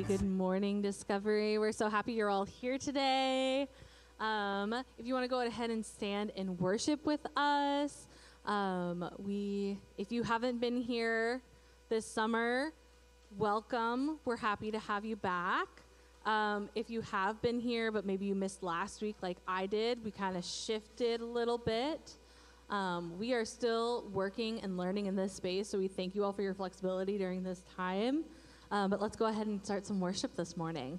Good morning, Discovery. We're so happy you're all here today. If you want to go ahead and stand and worship with us, if you haven't been here this summer, welcome. We're happy to have you back. If you have been here, but maybe you missed last week like I did, we kind of shifted a little bit. We are still working and learning in this space, so we thank you all for your flexibility during this time. But let's go ahead and start some worship this morning.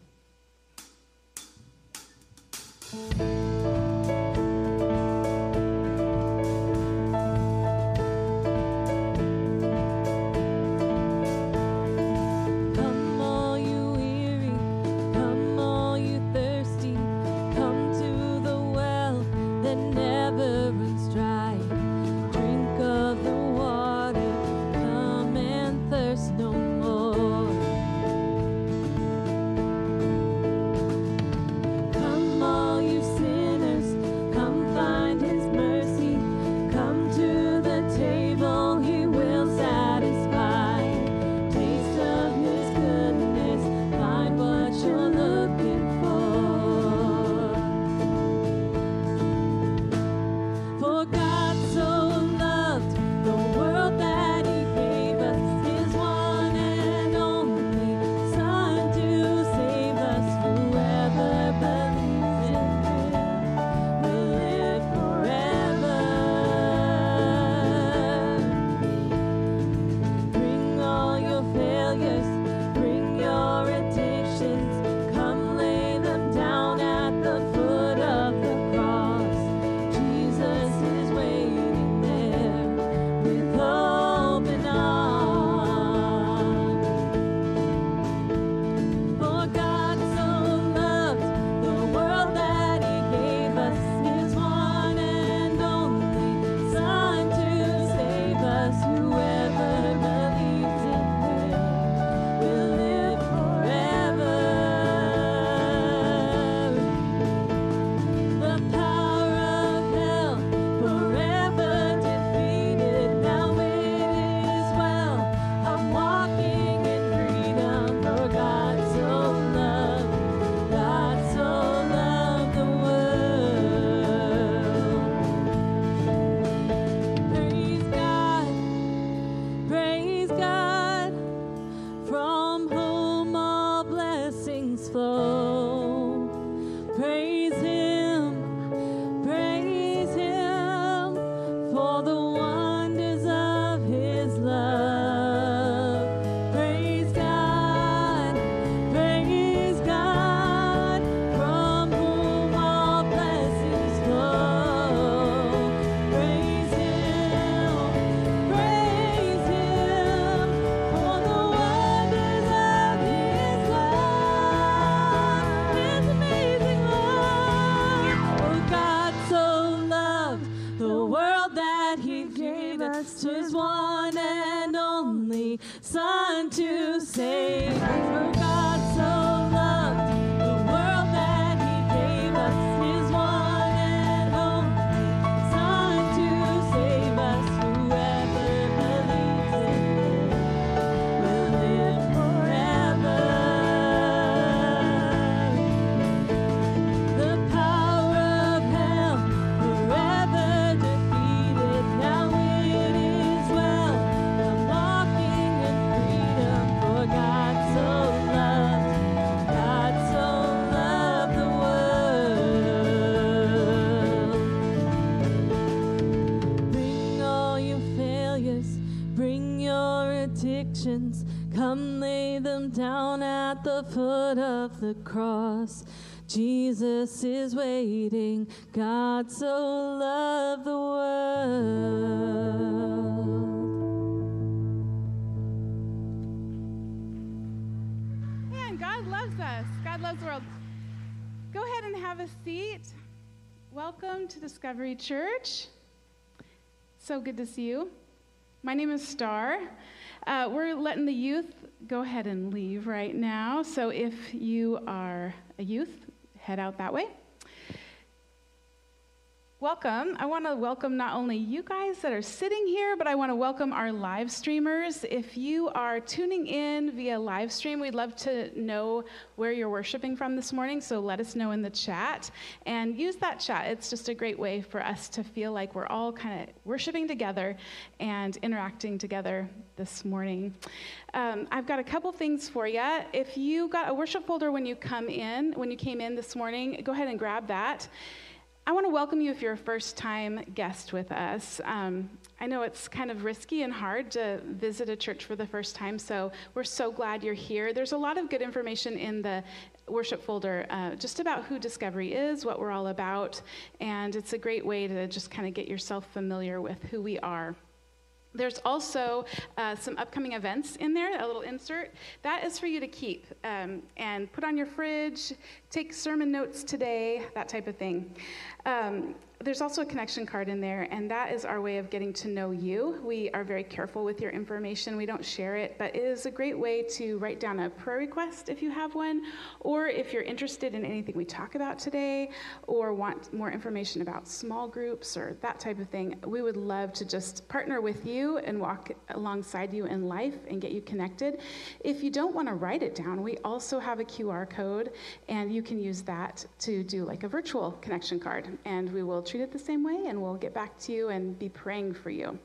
Come lay them down at the foot of the cross. Jesus is waiting. God so loved the world. Man, God loves us. God loves the world. Go ahead and have a seat. Welcome to Discovery Church. So good to see you. My name is Star. We're letting the youth go ahead and leave right now. So if you are a youth, head out that way. Welcome. I want to welcome not only you guys that are sitting here, but I want to welcome our live streamers. If you are tuning in via live stream, we'd love to know where you're worshiping from this morning, so let us know in the chat. And use that chat. It's just a great way for us to feel like we're all kind of worshiping together and interacting together this morning. I've got a couple things for you. If you got a worship folder when you came in this morning, go ahead and grab that. I want to welcome you if you're a first-time guest with us. I know it's kind of risky and hard to visit a church for the first time, so we're so glad you're here. There's a lot of good information in the worship folder just about who Discovery is, what we're all about, and it's a great way to just kind of get yourself familiar with who we are. There's also some upcoming events in there, a little insert. That is for you to keep and put on your fridge, take sermon notes today, that type of thing. There's also a connection card in there, and that is our way of getting to know you. We are very careful with your information. We don't share it, but it is a great way to write down a prayer request if you have one, or if you're interested in anything we talk about today, or want more information about small groups or that type of thing. We would love to just partner with you and walk alongside you in life and get you connected. If you don't want to write it down, we also have a QR code, and you can use that to do like a virtual connection card, and we will treat it the same way, and we'll get back to you and be praying for you.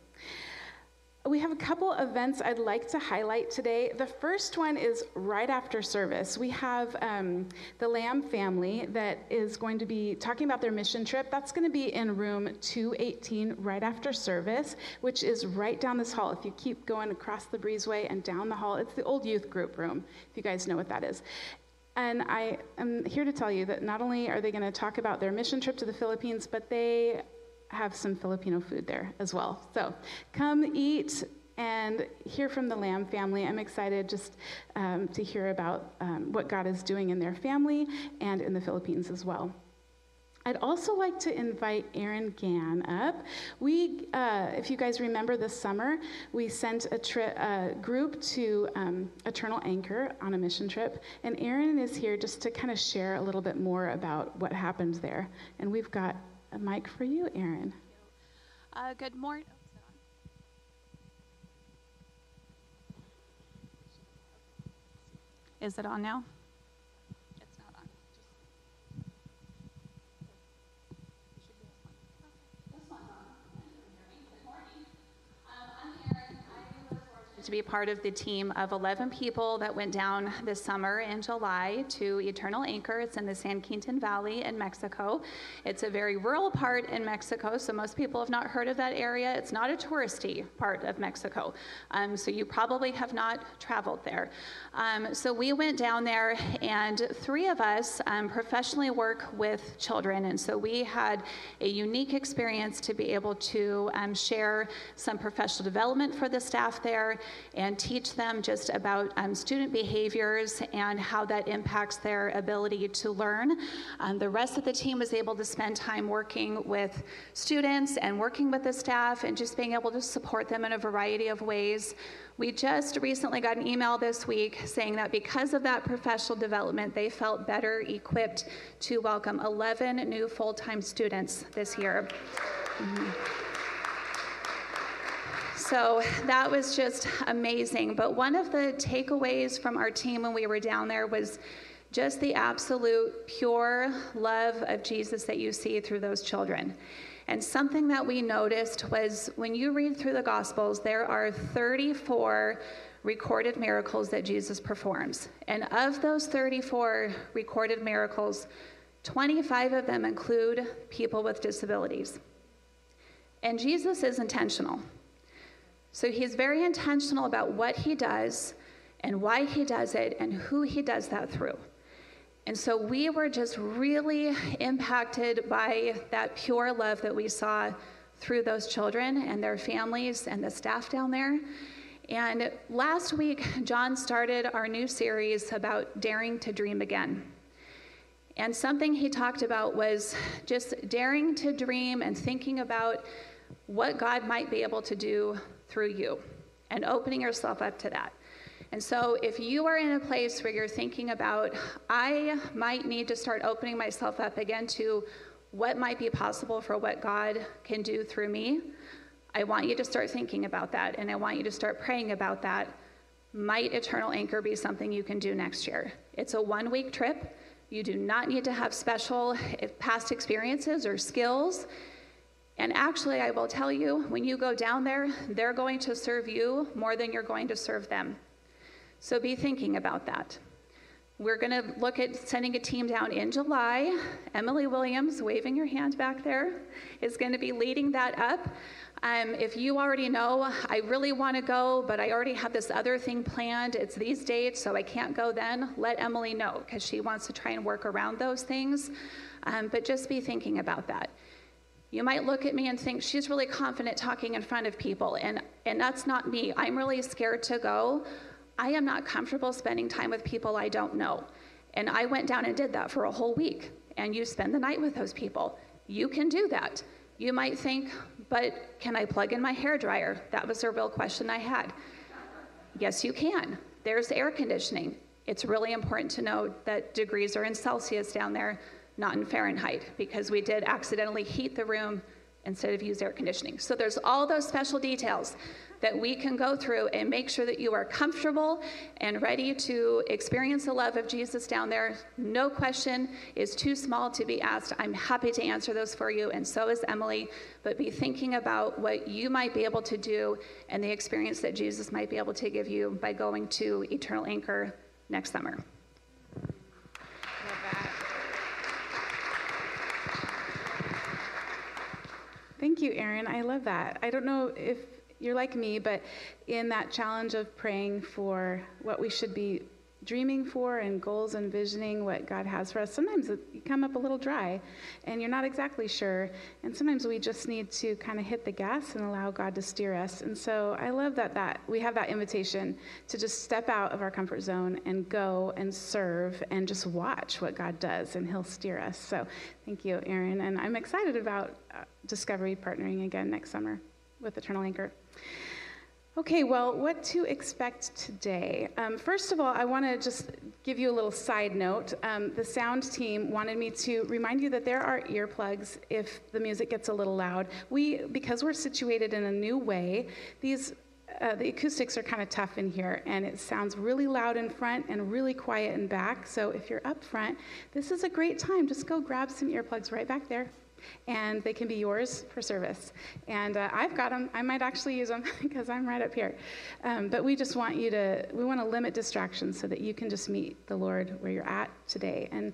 We have a couple events I'd like to highlight today. The first one is right after service. We have the Lamb family that is going to be talking about their mission trip. That's going to be in room 218 right after service, which is right down this hall. If you keep going across the breezeway and down the hall, it's the old youth group room, if you guys know what that is. And I am here to tell you that not only are they going to talk about their mission trip to the Philippines, but they have some Filipino food there as well. So come eat and hear from the Lamb family. I'm excited just to hear about what God is doing in their family and in the Philippines as well. I'd also like to invite Aaron Gann up. We, if you guys remember this summer, we sent a group to Eternal Anchor on a mission trip, and Aaron is here just to kind of share a little bit more about what happened there. And we've got a mic for you, Aaron. Good morning. Is it on now? It's not on. To be part of the team of 11 people that went down this summer in July to Eternal Anchor. It's in the San Quintin Valley in Mexico. It's a very rural part in Mexico, so most people have not heard of that area. It's not a touristy part of Mexico, so you probably have not traveled there. So we went down there, and 3 of us professionally work with children, and so we had a unique experience to be able to share some professional development for the staff there and teach them just about student behaviors and how that impacts their ability to learn. The rest of the team was able to spend time working with students and working with the staff and just being able to support them in a variety of ways. We just recently got an email this week saying that because of that professional development, they felt better equipped to welcome 11 new full-time students this year. So that was just amazing. But one of the takeaways from our team when we were down there was just the absolute pure love of Jesus that you see through those children. And something that we noticed was when you read through the Gospels, there are 34 recorded miracles that Jesus performs. And of those 34 recorded miracles, 25 of them include people with disabilities. And Jesus is intentional. So he's very intentional about what he does and why he does it and who he does that through. And so we were just really impacted by that pure love that we saw through those children and their families and the staff down there. And last week, John started our new series about daring to dream again. And something he talked about was just daring to dream and thinking about what God might be able to do through you and opening yourself up to that. And so if you are in a place where you're thinking about, I might need to start opening myself up again to what might be possible for what God can do through me, I want you to start thinking about that, and I want you to start praying about that. Might Eternal Anchor be something you can do next year? It's a 1-week trip. You do not need to have special past experiences or skills. And actually, I will tell you, when you go down there, they're going to serve you more than you're going to serve them. So be thinking about that. We're going to look at sending a team down in July. Emily Williams, waving your hand back there, is going to be leading that up. If you already know, I really want to go, but I already have this other thing planned. It's these dates, so I can't go then. Let Emily know, because she wants to try and work around those things. But just be thinking about that. You might look at me and think, she's really confident talking in front of people, and that's not me. I'm really scared to go. I am not comfortable spending time with people I don't know. And I went down and did that for a whole week, and you spend the night with those people. You can do that. You might think, but can I plug in my hairdryer? That was a real question I had. Yes, you can. There's air conditioning. It's really important to know that degrees are in Celsius down there, not in Fahrenheit, because we did accidentally heat the room instead of use air conditioning. So there's all those special details that we can go through and make sure that you are comfortable and ready to experience the love of Jesus down there. No question is too small to be asked. I'm happy to answer those for you, and so is Emily. But be thinking about what you might be able to do and the experience that Jesus might be able to give you by going to Eternal Anchor next summer. Thank you, Erin. I love that. I don't know if you're like me, but in that challenge of praying for what we should be dreaming for and goals and visioning what God has for us, sometimes you come up a little dry and you're not exactly sure. And sometimes we just need to kind of hit the gas and allow God to steer us. And so I love that we have that invitation to just step out of our comfort zone and go and serve and just watch what God does, and he'll steer us. So thank you, Erin. And I'm excited about Discovery partnering again next summer with Eternal Anchor. Okay, well, what to expect today? First of all, I want to just give you a little side note. The sound team wanted me to remind you that there are earplugs if the music gets a little loud. Because we're situated in a new way, the acoustics are kind of tough in here, and it sounds really loud in front and really quiet in back. So if you're up front, this is a great time. Just go grab some earplugs right back there, and they can be yours for service. And I've got them. I might actually use them because I'm right up here. But we just want we want to limit distractions so that you can just meet the Lord where you're at today. And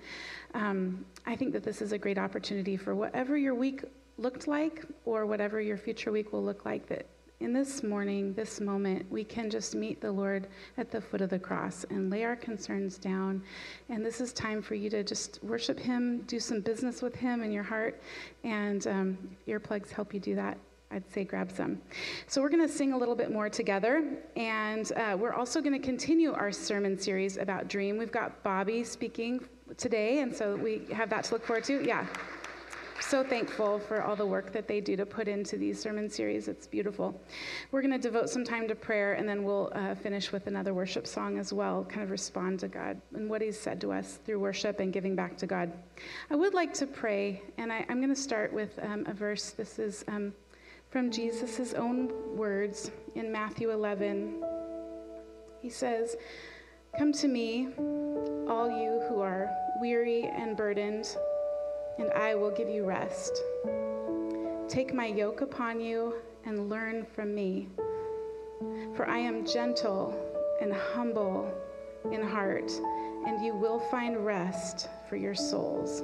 I think that this is a great opportunity for whatever your week looked like or whatever your future week will look like, that in this morning, this moment, we can just meet the Lord at the foot of the cross and lay our concerns down. And this is time for you to just worship him, do some business with him in your heart. And earplugs help you do that. I'd say grab some. So we're going to sing a little bit more together. And we're also going to continue our sermon series about Dream. We've got Bobby speaking today, and so we have that to look forward to. Yeah. So thankful for all the work that they do to put into these sermon series. It's beautiful. We're going to devote some time to prayer, and then we'll finish with another worship song as well, kind of respond to God and what he's said to us through worship and giving back to God. I would like to pray, and I'm going to start with a verse. This is from Jesus' own words in Matthew 11. He says, "Come to me, all you who are weary and burdened, and I will give you rest. Take my yoke upon you and learn from me, for I am gentle and humble in heart, and you will find rest for your souls."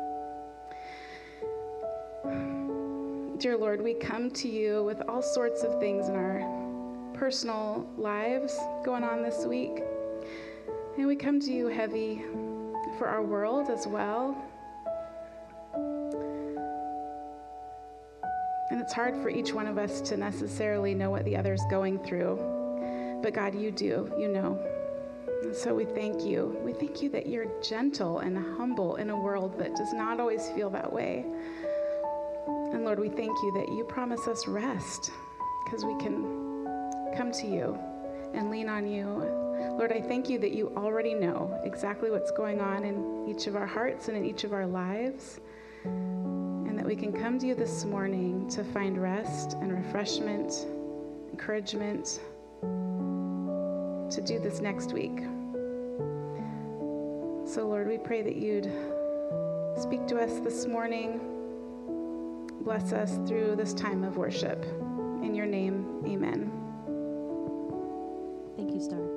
Dear Lord, we come to you with all sorts of things in our personal lives going on this week, and we come to you heavy for our world as well. And it's hard for each one of us to necessarily know what the other's going through. But God, you do, you know. And so we thank you. We thank you that you're gentle and humble in a world that does not always feel that way. And Lord, we thank you that you promise us rest because we can come to you and lean on you. Lord, I thank you that you already know exactly what's going on in each of our hearts and in each of our lives. and that we can come to you this morning to find rest and refreshment, encouragement to do this next week. So, Lord, we pray that you'd speak to us this morning. Bless us through this time of worship. In your name, amen. Thank you, Star.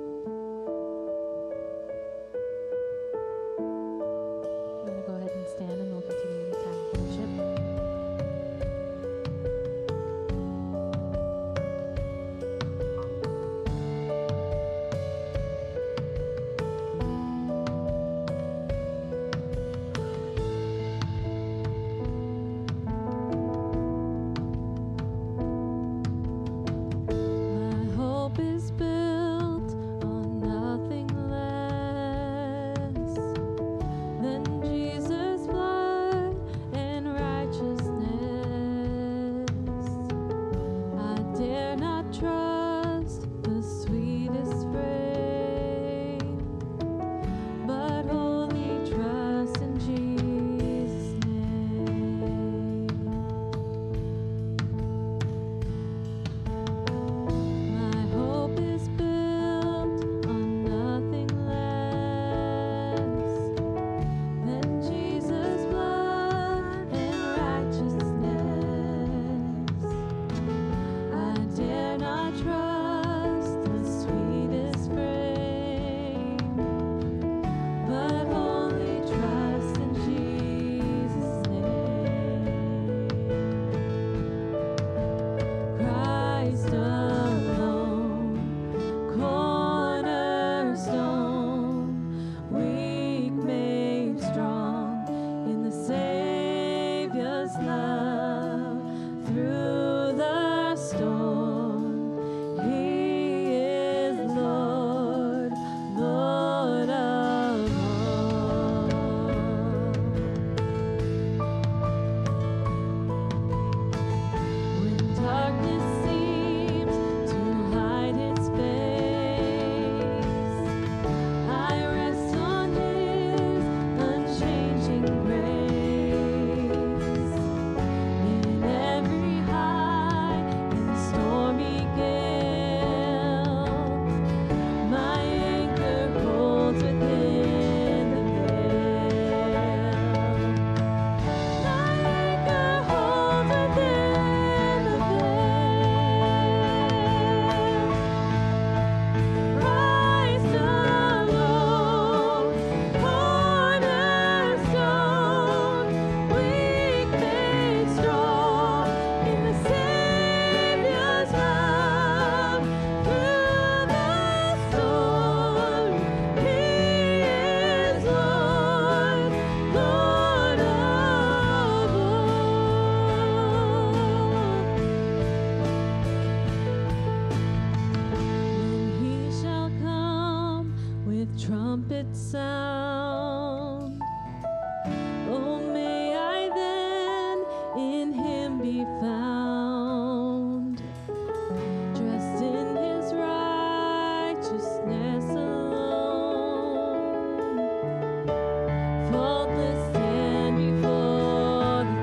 I'm going to go ahead and stand and we'll continue the time of worship. My hope is built on nothing less than Jesus' blood and righteousness. I dare not trust the sweetest frame, but wholly trust in Jesus' name. My hope is built on nothing less than Jesus' blood and righteousness. I dare not trust the sweetest frame, but wholly trust in Jesus' name. Christ alone, cornerstone, weak made strong in the Savior's love through the storm. He is Lord, Lord of all. When darkness seems to hide its face, I rest on His unchanging grace. In every high and stormy gale, my anchor holds within the veil. My anchor holds within the veil. Christ alone, cornerstone, weak made strong in the Savior's love through the storm. He is Lord, Lord of all. When He shall come with trumpet sound, oh, may I then in Him be found, dressed in His righteousness alone, faultless stand before the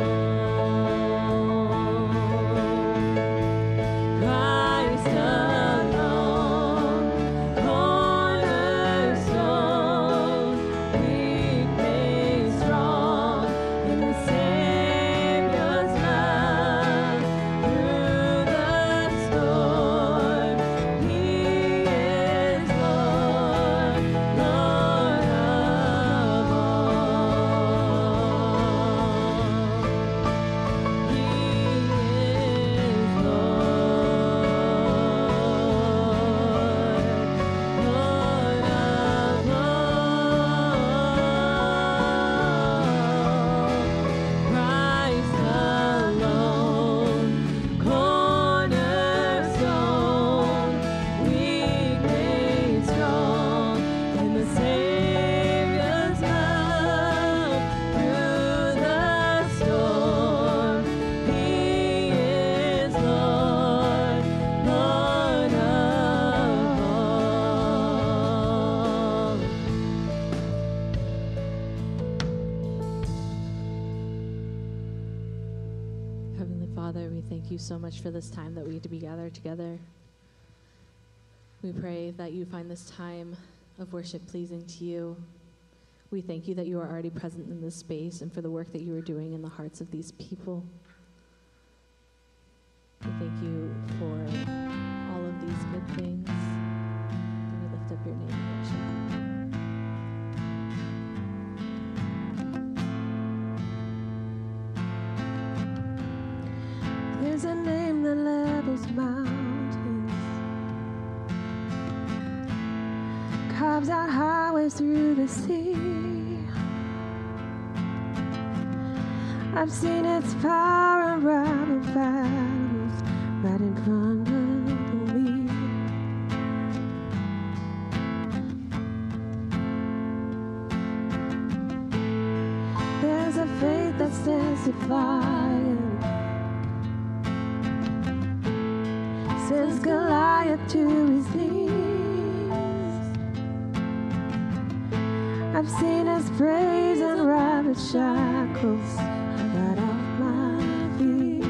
throne. Christ alone, cornerstone, weak made strong in the Savior's love Father, we thank you so much for this time that we get to be gathered together. We pray that you find this time of worship pleasing to you. We thank you that you are already present in this space and for the work that you are doing in the hearts of these people. We thank you for all of these good things. And we lift up your name in worship. There's a name that levels mountains, carves out highways through the sea. I've seen its power unravel battles right in front of me. There's a faith that stands defiant, sends Goliath to his knees. I've seen his praise unravel shackles right off my feet.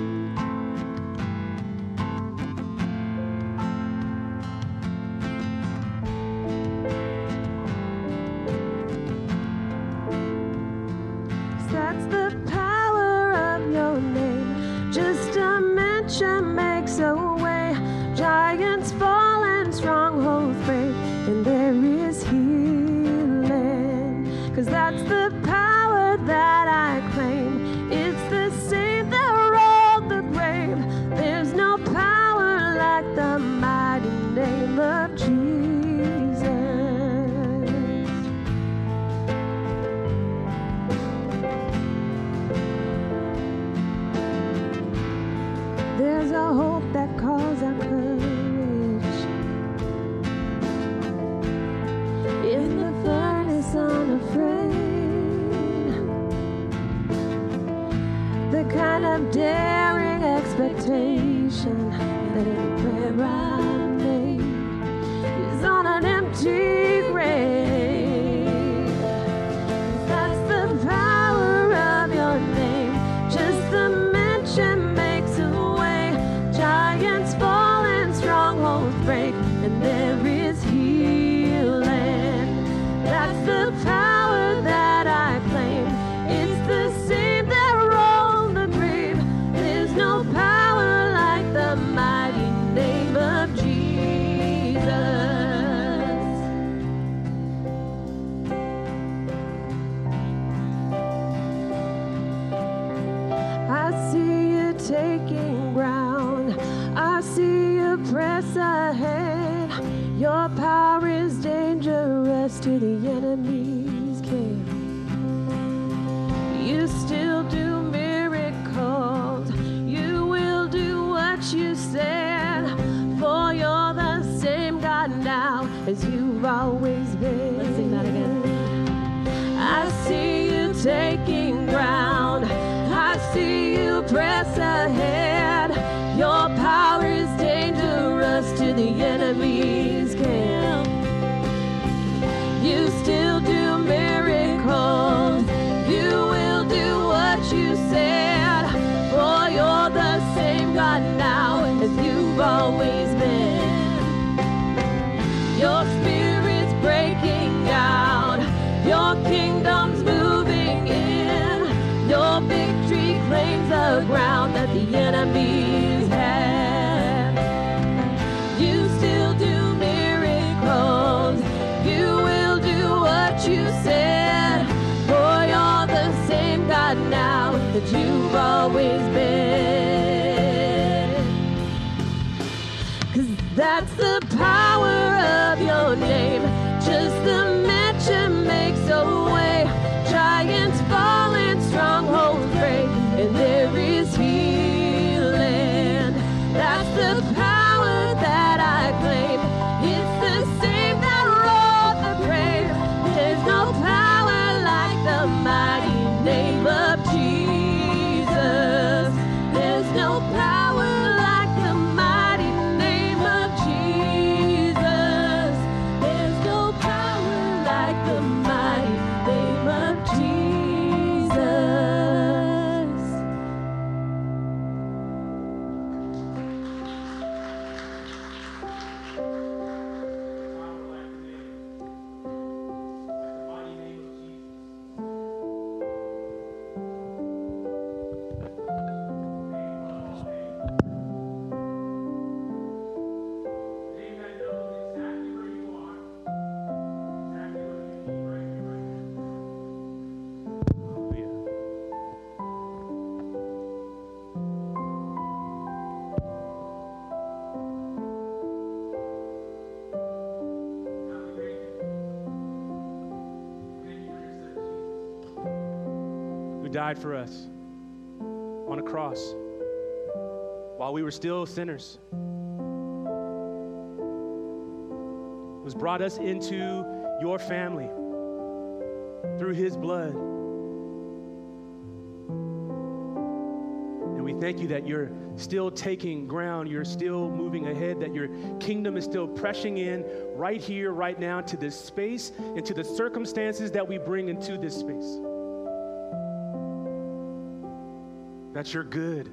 That's the power of your name. Just a mention makes a way. Giants fall and strongholds break, and there is healing. 'Cause that's the power that I claim. It's the same that rolled the grave. There's no power like the mighty name of Jesus. There's a hope that calls out courage in the furnace unafraid. The kind of daring expectation that every prayer I made is on an empty grave. That's the power of your name. Just the mention makes a way. Giants fall and strongholds break, and there is healing. That's the power that I claim. It's the same that rolled the grave. There's no power like the mighty name of Jesus. I see you taking ground. I see you press ahead. Your power is dangerous to the enemy's camp. You still do miracles. You will do what you said. For you're the same God now as you've always been. Let's sing that again. I see you taking ground. I see you press ahead. Your power is dangerous to the enemy's camp. You still do miracles. You will do what you said. For you're the same God now as you've always been. Your spirit's breaking out. Your kingdom's moving in. Your victory claims the ground that the enemies had. You still do miracles. You will do what you said. For you're the same God now that you've always been. 'Cause that's the power of your name. Just the mention makes a way. Giants fall and strongholds break, and there is healing. That's the power that I claim. It's the same that rolled the grave. There's no power like the mighty name of Jesus. There's no power like the mighty name of Jesus. died for us on a cross while we were still sinners, who's brought us into your family through his blood. And we thank you that you're still taking ground, you're still moving ahead, that your kingdom is still pressing in right here, right now, to this space and to the circumstances that we bring into this space. That you're good.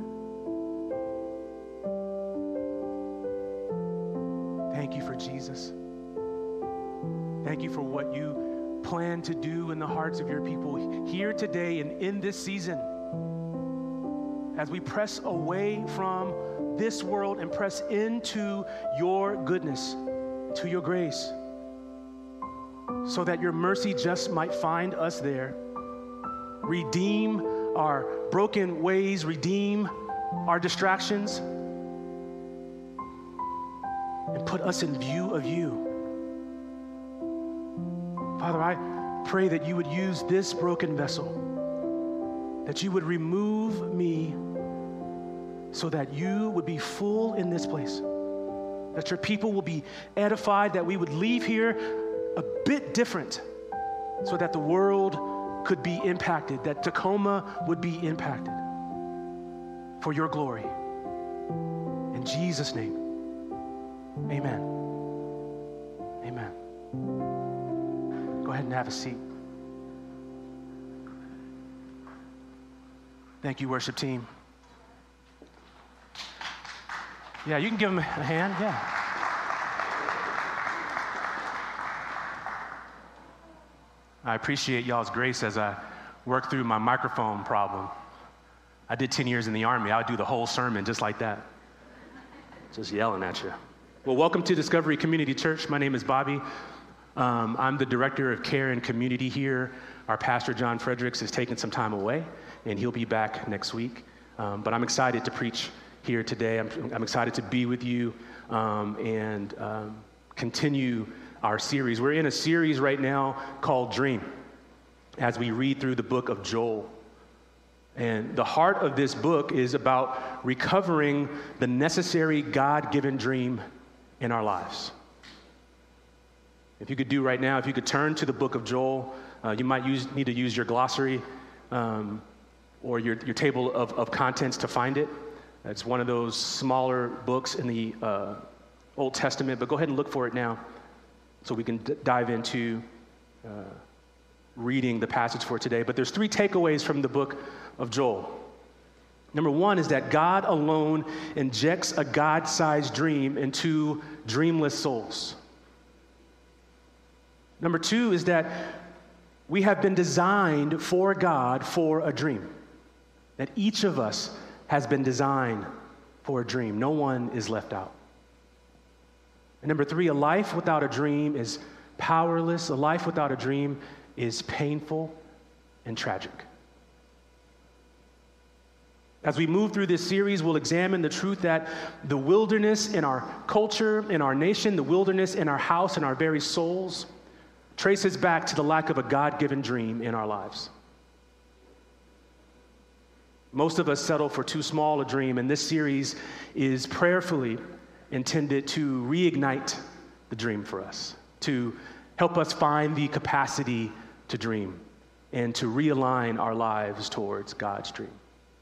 Thank you for Jesus. Thank you for what you plan to do in the hearts of your people here today and in this season. As we press away from this world and press into your goodness, to your grace, so that your mercy just might find us there. Redeem our broken ways, redeem our distractions, and put us in view of you. Father, I pray that you would use this broken vessel, that you would remove me so that you would be full in this place, that your people will be edified, that we would leave here a bit different so that the world could be impacted, that Tacoma would be impacted for your glory. In Jesus' name, amen. Amen. Go ahead and have a seat. Thank you, worship team. Yeah, you can give them a hand, yeah. I appreciate y'all's grace as I work through my microphone problem. I did 10 years in the Army. I would do the whole sermon just like that, just yelling at you. Well, welcome to Discovery Community Church. My name is Bobby. I'm the Director of Care and Community here. Our pastor, John Fredericks, is taking some time away, and he'll be back next week. But I'm excited to preach here today. I'm excited to be with you and continue our series. We're in a series right now called Dream, as we read through the book of Joel. And the heart of this book is about recovering the necessary God-given dream in our lives. If you could do right now, if you could turn to the book of Joel, you might need to use your glossary or your table of contents to find it. It's one of those smaller books in the Old Testament, but go ahead and look for it now so we can dive into reading the passage for today. But there's 3 takeaways from the book of Joel. Number 1 is that God alone injects a God-sized dream into dreamless souls. Number 2 is that we have been designed for God for a dream. That each of us has been designed for a dream. No one is left out. And number 3, a life without a dream is powerless. A life without a dream is painful and tragic. As we move through this series, we'll examine the truth that the wilderness in our culture, in our nation, the wilderness in our house, in our very souls, traces back to the lack of a God-given dream in our lives. Most of us settle for too small a dream, and this series is prayerfully intended to reignite the dream for us, to help us find the capacity to dream and to realign our lives towards God's dream.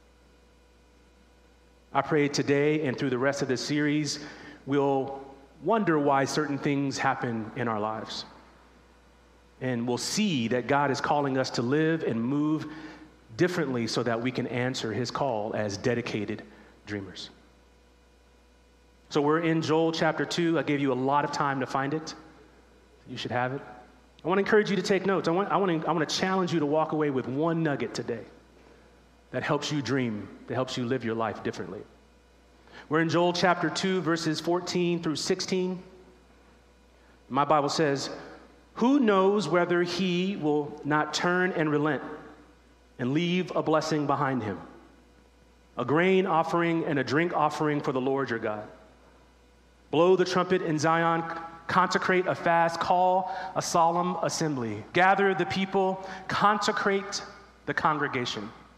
I pray today and through the rest of this series, we'll wonder why certain things happen in our lives. And we'll see that God is calling us to live and move differently so that we can answer his call as dedicated dreamers. So we're in Joel chapter 2. I gave you a lot of time to find it. You should have it. I want to encourage you to take notes. I want to challenge you to walk away with one nugget today that helps you dream, that helps you live your life differently. We're in Joel chapter 2, verses 14 through 16. My Bible says, "Who knows whether he will not turn and relent and leave a blessing behind him, a grain offering and a drink offering for the Lord your God? Blow the trumpet in Zion, consecrate a fast, call a solemn assembly. Gather the people, consecrate the congregation.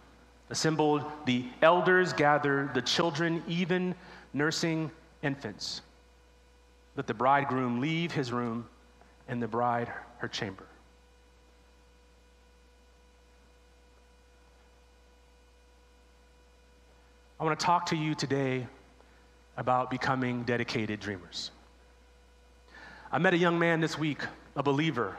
Assembled the elders, gathered the children, even nursing infants. Let the bridegroom leave his room and the bride her chamber. I want to talk to you today about becoming dedicated dreamers. I met a young man this week, a believer,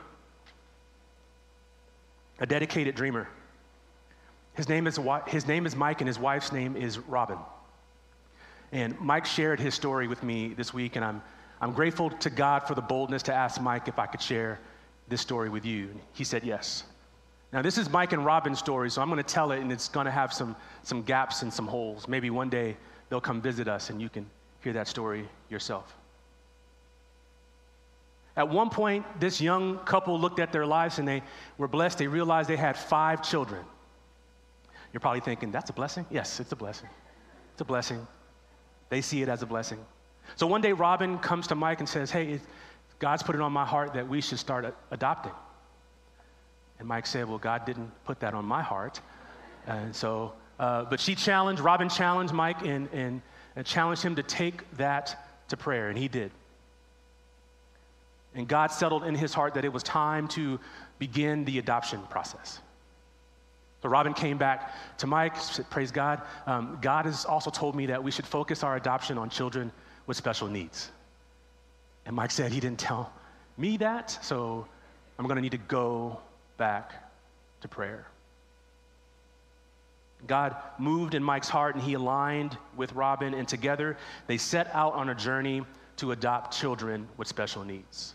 a dedicated dreamer. His name is Mike, and his wife's name is Robin. And Mike shared his story with me this week, and I'm grateful to God for the boldness to ask Mike if I could share this story with you. And he said yes. Now, this is Mike and Robin's story, so I'm going to tell it, and it's going to have some gaps and some holes. Maybe one day they'll come visit us, and you can hear that story yourself. At one point, this young couple looked at their lives, and they were blessed. They realized they had 5 children. You're probably thinking, that's a blessing? Yes, it's a blessing. It's a blessing. They see it as a blessing. So one day, Robin comes to Mike and says, hey, God's put it on my heart that we should start adopting. And Mike said, well, God didn't put that on my heart. And so, but Robin challenged Mike and challenged him to take that to prayer, and he did. And God settled in his heart that it was time to begin the adoption process. So Robin came back to Mike, said, praise God. God has also told me that we should focus our adoption on children with special needs. And Mike said he didn't tell me that, so I'm going to need to go back to prayer. God moved in Mike's heart, and he aligned with Robin, and together they set out on a journey to adopt children with special needs.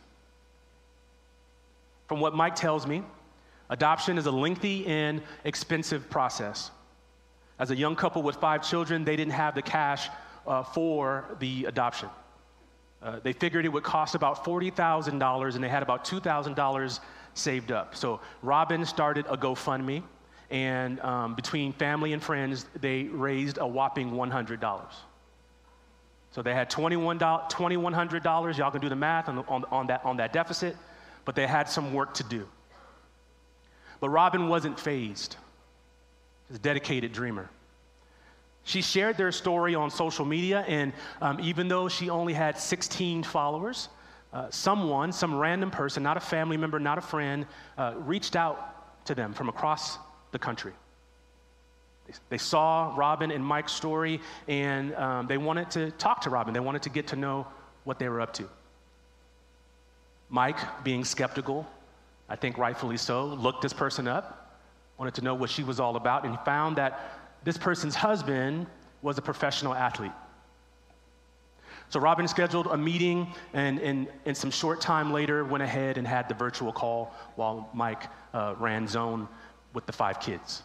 From what Mike tells me, adoption is a lengthy and expensive process. As a young couple with 5 children, they didn't have the cash for the adoption. They figured it would cost about $40,000, and they had about $2,000 saved up. So Robin started a GoFundMe, and between family and friends, they raised a whopping $100. So they had $2,100. Y'all can do the math on that deficit, but they had some work to do. But Robin wasn't fazed. She's a dedicated dreamer. She shared their story on social media, and even though she only had 16 followers, some random person, not a family member, not a friend, reached out to them from across the country. They saw Robin and Mike's story, and they wanted to talk to Robin. They wanted to get to know what they were up to. Mike, being skeptical, I think rightfully so, looked this person up, wanted to know what she was all about, and he found that this person's husband was a professional athlete. So Robin scheduled a meeting, and some short time later went ahead and had the virtual call while Mike ran zone with the 5 kids.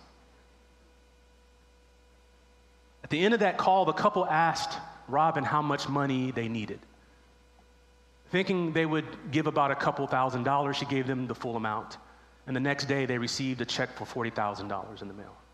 At the end of that call, the couple asked Robin how much money they needed. Thinking they would give about a couple $1,000, she gave them the full amount. And the next day, they received a check for $40,000 in the mail.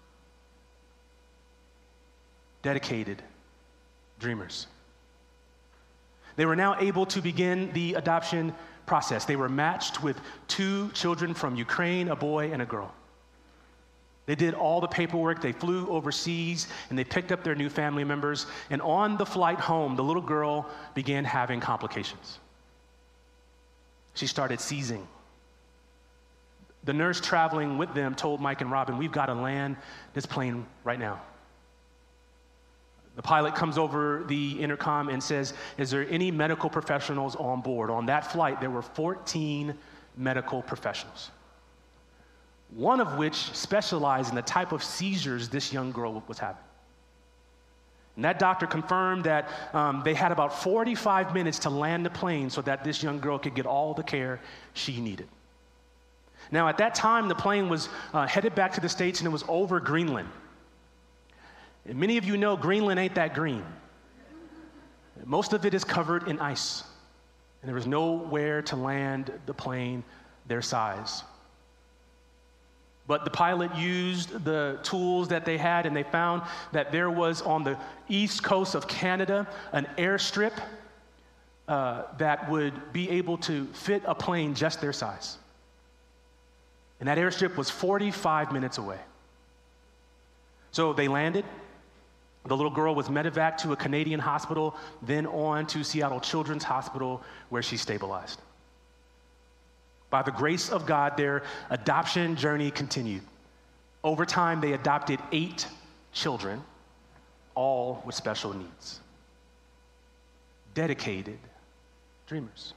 Dedicated dreamers. They were now able to begin the adoption process. They were matched with 2 children from Ukraine, a boy and a girl. They did all the paperwork. They flew overseas, and they picked up their new family members. And on the flight home, the little girl began having complications. She started seizing. The nurse traveling with them told Mike and Robin, we've got to land this plane right now. The pilot comes over the intercom and says, is there any medical professionals on board? On that flight, there were 14 medical professionals, one of which specialized in the type of seizures this young girl was having. And that doctor confirmed that they had about 45 minutes to land the plane so that this young girl could get all the care she needed. Now, at that time, the plane was headed back to the States, and it was over Greenland. And many of you know Greenland ain't that green. Most of it is covered in ice, and there was nowhere to land the plane their size. But the pilot used the tools that they had, and they found that there was on the east coast of Canada an airstrip that would be able to fit a plane just their size. And that airstrip was 45 minutes away. So they landed. The little girl was medevaced to a Canadian hospital, then on to Seattle Children's Hospital, where she stabilized. By the grace of God, their adoption journey continued. Over time, they adopted 8 children, all with special needs. Dedicated dreamers.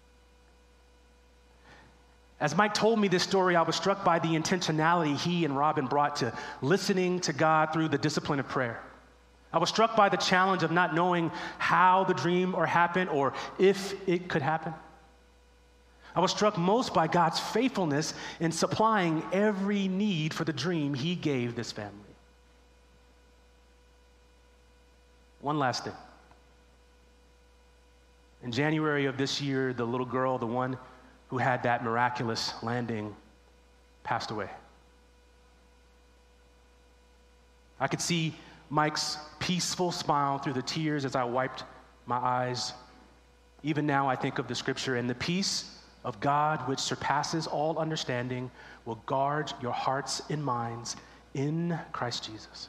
As Mike told me this story, I was struck by the intentionality he and Robin brought to listening to God through the discipline of prayer. I was struck by the challenge of not knowing how the dream or happened or if it could happen. I was struck most by God's faithfulness in supplying every need for the dream he gave this family. One last thing. In January of this year, the little girl, the one who had that miraculous landing, passed away. I could see Mike's peaceful smile through the tears as I wiped my eyes. Even now, I think of the scripture, and the peace of God, which surpasses all understanding, will guard your hearts and minds in Christ Jesus.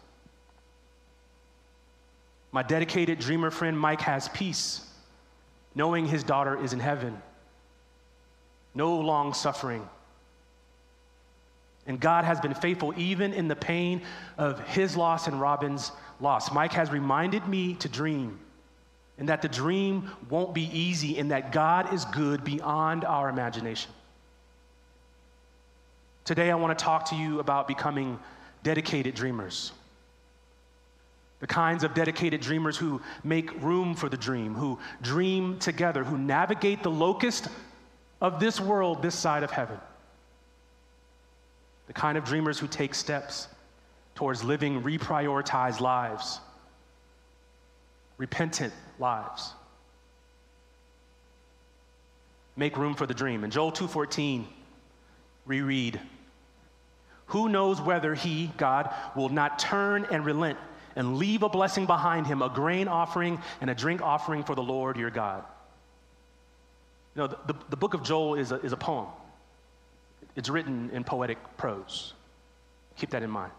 My dedicated dreamer friend Mike has peace, knowing his daughter is in heaven. No long suffering. And God has been faithful even in the pain of his loss and Robin's loss. Mike has reminded me to dream, and that the dream won't be easy, and that God is good beyond our imagination. Today, I want to talk to you about becoming dedicated dreamers. The kinds of dedicated dreamers who make room for the dream, who dream together, who navigate the locust of this world this side of heaven. The kind of dreamers who take steps towards living reprioritized lives, repentant lives. Make room for the dream. In Joel 2:14, we read, "Who knows whether he, God, will not turn and relent and leave a blessing behind him, a grain offering and a drink offering for the Lord your God." You know, the book of Joel is a poem. It's written in poetic prose. Keep that in mind.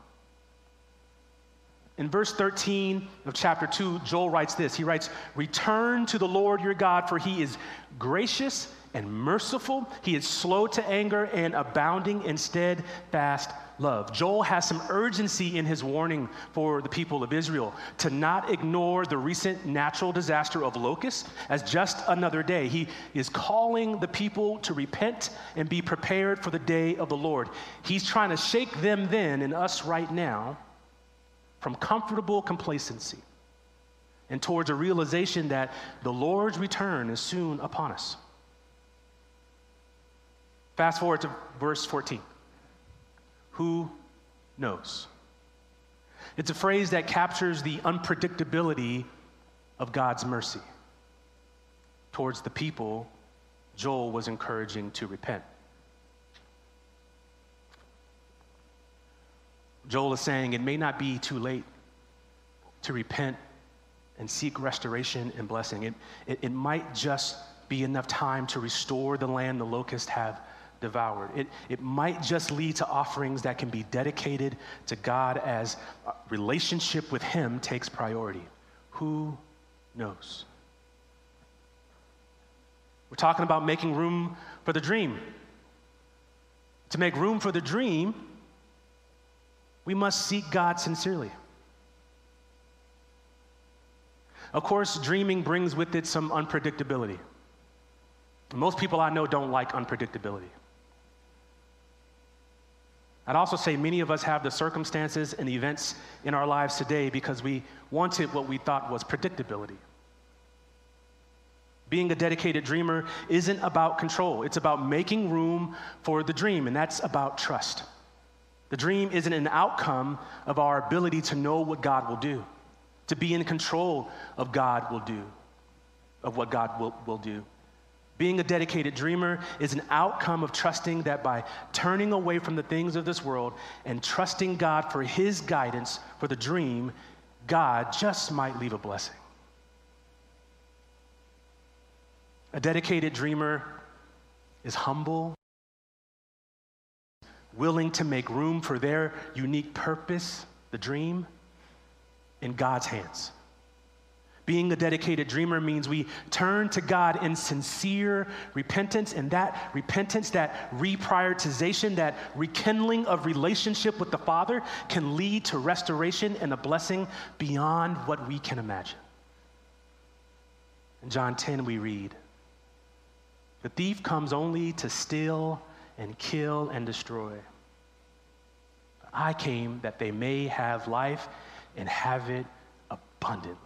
In verse 13 of chapter 2, Joel writes this. He writes, "Return to the Lord your God, for he is gracious and merciful. He is slow to anger and abounding in steadfast love." Joel has some urgency in his warning for the people of Israel to not ignore the recent natural disaster of locusts as just another day. He is calling the people to repent and be prepared for the day of the Lord. He's trying to shake them then and us right now from comfortable complacency and towards a realization that the Lord's return is soon upon us. Fast forward to verse 14. Who knows? It's a phrase that captures the unpredictability of God's mercy towards the people Joel was encouraging to repent. Joel is saying it may not be too late to repent and seek restoration and blessing. It might just be enough time to restore the land the locusts have devoured. It might just lead to offerings that can be dedicated to God as a relationship with him takes priority. Who knows? We're talking about making room for the dream. To make room for the dream, we must seek God sincerely. Of course, dreaming brings with it some unpredictability. Most people I know don't like unpredictability. I'd also say many of us have the circumstances and events in our lives today because we wanted what we thought was predictability. Being a dedicated dreamer isn't about control. It's about making room for the dream, and that's about trust. The dream isn't an outcome of our ability to know what God will do, to be in control of what God will do. Being a dedicated dreamer is an outcome of trusting that by turning away from the things of this world and trusting God for his guidance for the dream, God just might leave a blessing. A dedicated dreamer is humble, willing to make room for their unique purpose the dream in God's hands. Being a dedicated dreamer means we turn to God in sincere repentance, and that repentance, that reprioritization, that rekindling of relationship with the Father can lead to restoration and a blessing beyond what we can imagine. In John 10, we read, "The thief comes only to steal and kill and destroy. I came that they may have life and have it abundantly."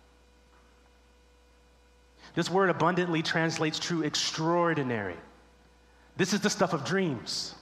This word abundantly translates to extraordinary. This is the stuff of dreams.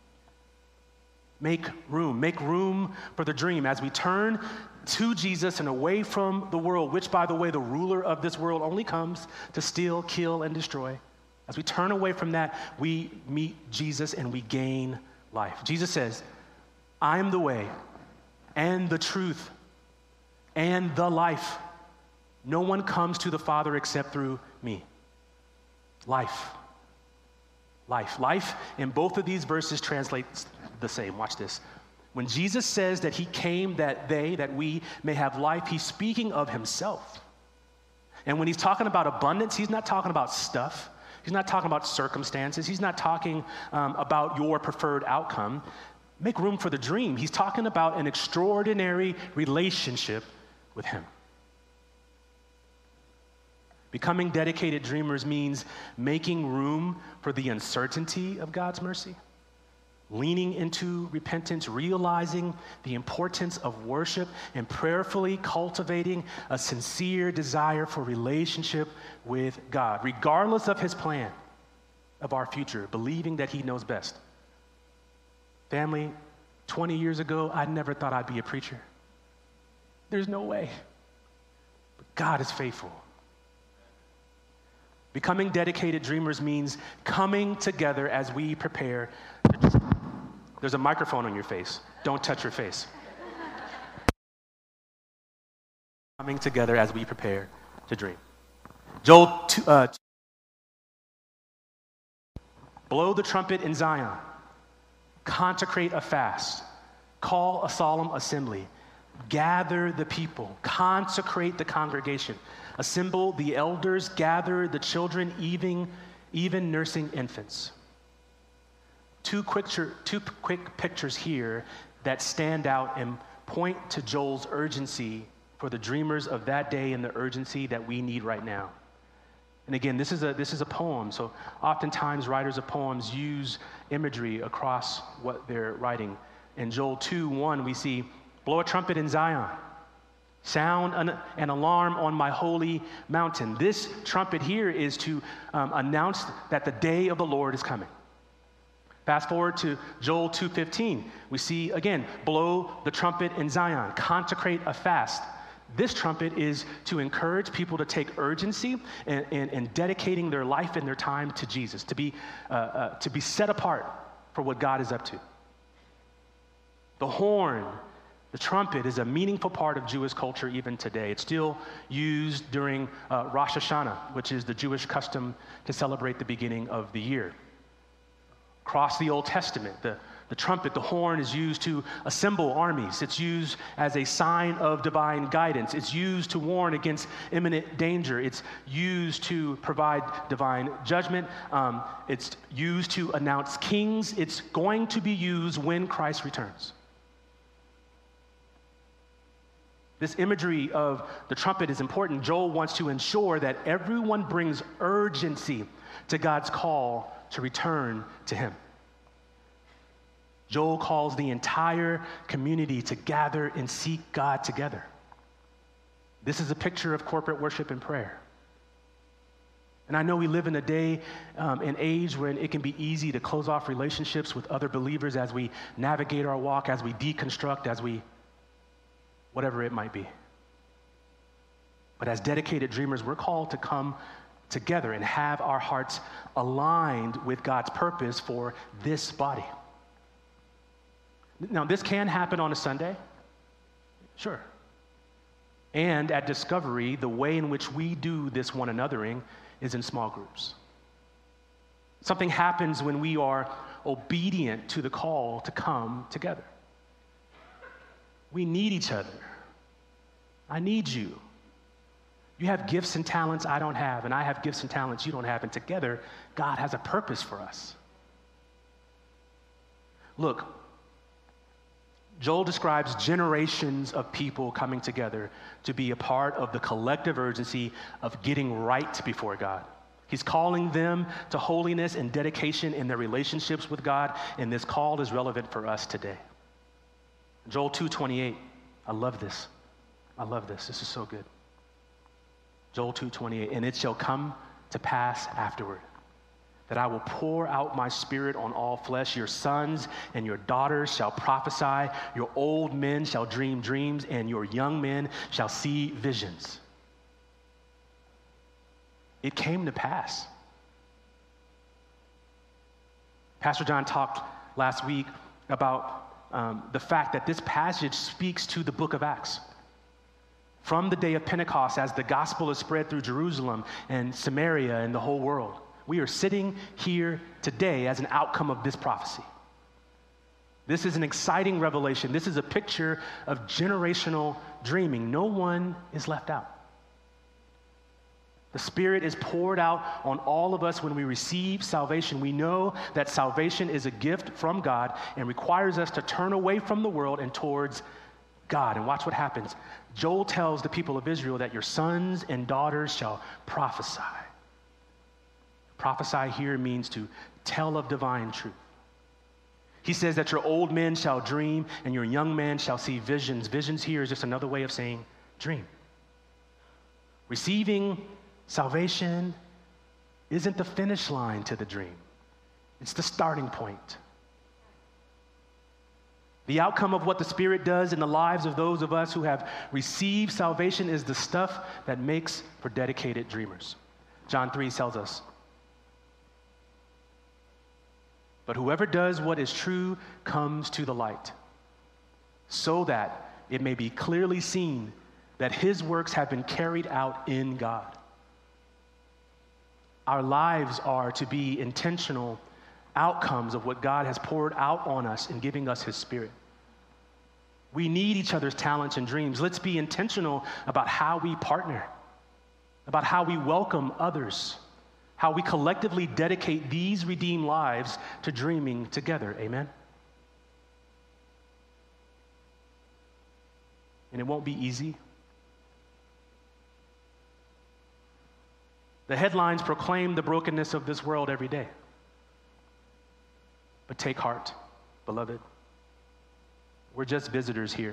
Make room for the dream as we turn to Jesus and away from the world, which, by the way, the ruler of this world only comes to steal, kill, and destroy. As we turn away from that, we meet Jesus and we gain life. Jesus says, "I am the way and the truth and the life. No one comes to the Father except through me." Life. Life in both of these verses translates the same. Watch this. When Jesus says that he came that we may have life, he's speaking of himself. And when he's talking about abundance, he's not talking about stuff. He's not talking about circumstances. He's not talking about your preferred outcome. Make room for the dream. He's talking about an extraordinary relationship with him. Becoming dedicated dreamers means making room for the uncertainty of God's mercy, leaning into repentance, realizing the importance of worship, and prayerfully cultivating a sincere desire for relationship with God, regardless of his plan of our future, believing that he knows best. Family, 20 years ago, I never thought I'd be a preacher. There's no way. But God is faithful. Becoming dedicated dreamers means coming together as we prepare. There's a microphone on your face. Don't touch your face. Coming together as we prepare to dream. Joel, blow the trumpet in Zion. Consecrate a fast. Call a solemn assembly. Gather the people. Consecrate the congregation. Assemble the elders, gather the children, even nursing infants. Two quick pictures here that stand out and point to Joel's urgency for the dreamers of that day and the urgency that we need right now. And again, this is a poem, so oftentimes writers of poems use imagery across what they're writing. In Joel 2:1, we see, "Blow a trumpet in Zion. Sound an alarm on my holy mountain." This trumpet here is to announce that the day of the Lord is coming. Fast forward to Joel 2:15. We see, again, blow the trumpet in Zion. Consecrate a fast. This trumpet is to encourage people to take urgency in dedicating their life and their time to Jesus, to be set apart for what God is up to. The horn, the trumpet, is a meaningful part of Jewish culture even today. It's still used during Rosh Hashanah, which is the Jewish custom to celebrate the beginning of the year. Across the Old Testament, the trumpet, the horn, is used to assemble armies. It's used as a sign of divine guidance. It's used to warn against imminent danger. It's used to provide divine judgment. It's used to announce kings. It's going to be used when Christ returns. This imagery of the trumpet is important. Joel wants to ensure that everyone brings urgency to God's call to return to him. Joel calls the entire community to gather and seek God together. This is a picture of corporate worship and prayer. And I know we live in a day and age when it can be easy to close off relationships with other believers as we navigate our walk, as we deconstruct, as we whatever it might be. But as dedicated dreamers, we're called to come together and have our hearts aligned with God's purpose for this body. Now, this can happen on a Sunday, sure. And at Discovery, the way in which we do this one anothering is in small groups. Something happens when we are obedient to the call to come together. We need each other. I need you. You have gifts and talents I don't have, and I have gifts and talents you don't have, and together, God has a purpose for us. Look, Joel describes generations of people coming together to be a part of the collective urgency of getting right before God. He's calling them to holiness and dedication in their relationships with God, and this call is relevant for us today. Joel 2:28. I love this. I love this. This is so good. Joel 2:28. And it shall come to pass afterward that I will pour out my spirit on all flesh. Your sons and your daughters shall prophesy. Your old men shall dream dreams, and your young men shall see visions. It came to pass. Pastor John talked last week about the fact that this passage speaks to the book of Acts. From the day of Pentecost, as the gospel is spread through Jerusalem and Samaria and the whole world, we are sitting here today as an outcome of this prophecy. This is an exciting revelation. This is a picture of generational dreaming. No one is left out. The Spirit is poured out on all of us when we receive salvation. We know that salvation is a gift from God and requires us to turn away from the world and towards God. And watch what happens. Joel tells the people of Israel that your sons and daughters shall prophesy. Prophesy here means to tell of divine truth. He says that your old men shall dream and your young men shall see visions. Visions here is just another way of saying dream. Receiving salvation isn't the finish line to the dream. It's the starting point. The outcome of what the Spirit does in the lives of those of us who have received salvation is the stuff that makes for dedicated dreamers. John 3 tells us, but whoever does what is true comes to the light, so that it may be clearly seen that his works have been carried out in God. Our lives are to be intentional outcomes of what God has poured out on us in giving us his Spirit. We need each other's talents and dreams. Let's be intentional about how we partner, about how we welcome others, how we collectively dedicate these redeemed lives to dreaming together. Amen? And it won't be easy. The headlines proclaim the brokenness of this world every day. But take heart, beloved. We're just visitors here.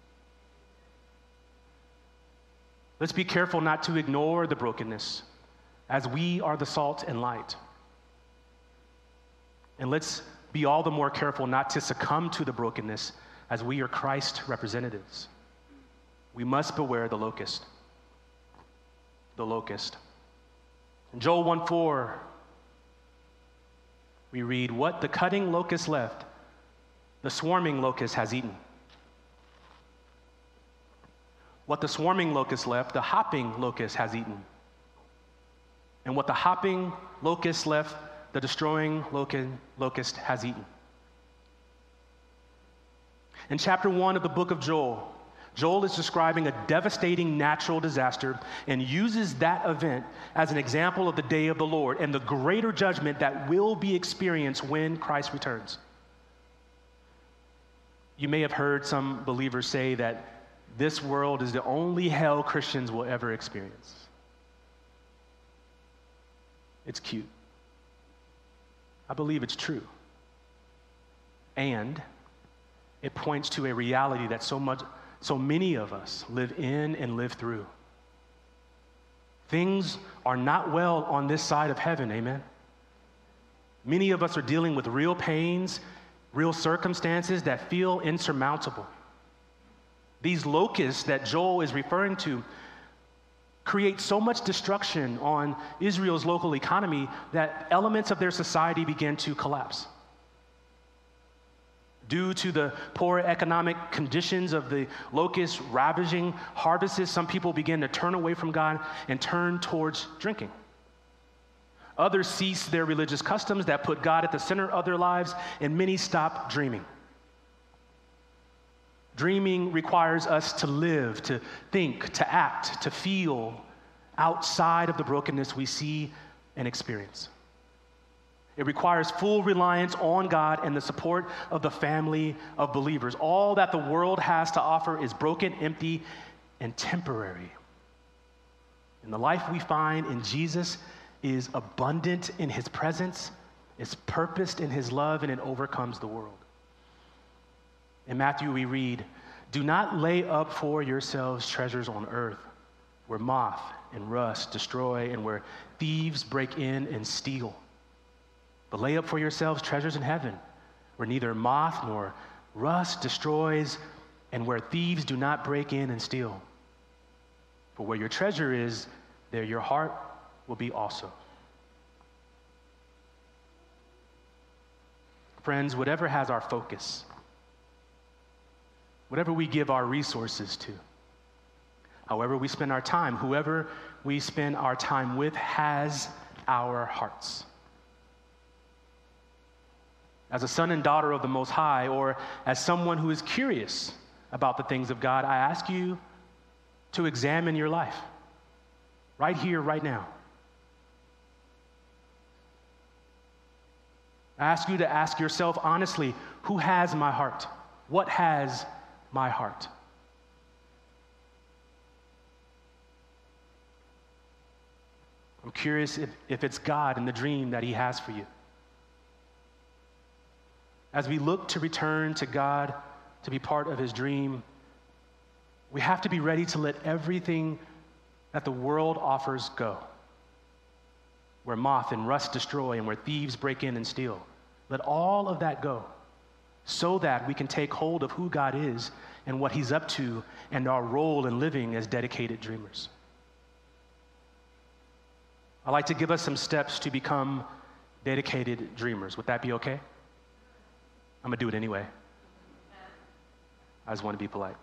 Let's be careful not to ignore the brokenness, as we are the salt and light. And let's be all the more careful not to succumb to the brokenness, as we are Christ representatives. We must beware the locust. The locust. In Joel 1:4, we read, what the cutting locust left, the swarming locust has eaten. What the swarming locust left, the hopping locust has eaten. And what the hopping locust left, the destroying locust has eaten. In chapter 1 of the book of Joel, Joel is describing a devastating natural disaster and uses that event as an example of the day of the Lord and the greater judgment that will be experienced when Christ returns. You may have heard some believers say that this world is the only hell Christians will ever experience. It's cute. I believe it's true. And it points to a reality that so many of us live in and live through. Things are not well on this side of heaven, amen? Many of us are dealing with real pains, real circumstances that feel insurmountable. These locusts that Joel is referring to create so much destruction on Israel's local economy that elements of their society begin to collapse. Due to the poor economic conditions of the locusts ravaging harvests, some people begin to turn away from God and turn towards drinking. Others cease their religious customs that put God at the center of their lives, and many stop dreaming. Dreaming requires us to live, to think, to act, to feel outside of the brokenness we see and experience. It requires full reliance on God and the support of the family of believers. All that the world has to offer is broken, empty, and temporary. And the life we find in Jesus is abundant in his presence, is purposed in his love, and it overcomes the world. In Matthew, we read, "Do not lay up for yourselves treasures on earth, where moth and rust destroy and where thieves break in and steal. But lay up for yourselves treasures in heaven, where neither moth nor rust destroys and where thieves do not break in and steal. For where your treasure is, there your heart will be also." Friends, whatever has our focus, whatever we give our resources to, however we spend our time, whoever we spend our time with has our hearts. As a son and daughter of the Most High, or as someone who is curious about the things of God, I ask you to examine your life right here, right now. I ask you to ask yourself honestly, who has my heart? What has my heart? I'm curious if it's God and the dream that he has for you. As we look to return to God, to be part of his dream, we have to be ready to let everything that the world offers go. Where moth and rust destroy and where thieves break in and steal. Let all of that go so that we can take hold of who God is and what he's up to and our role in living as dedicated dreamers. I'd like to give us some steps to become dedicated dreamers. Would that be okay? I'm going to do it anyway. I just want to be polite.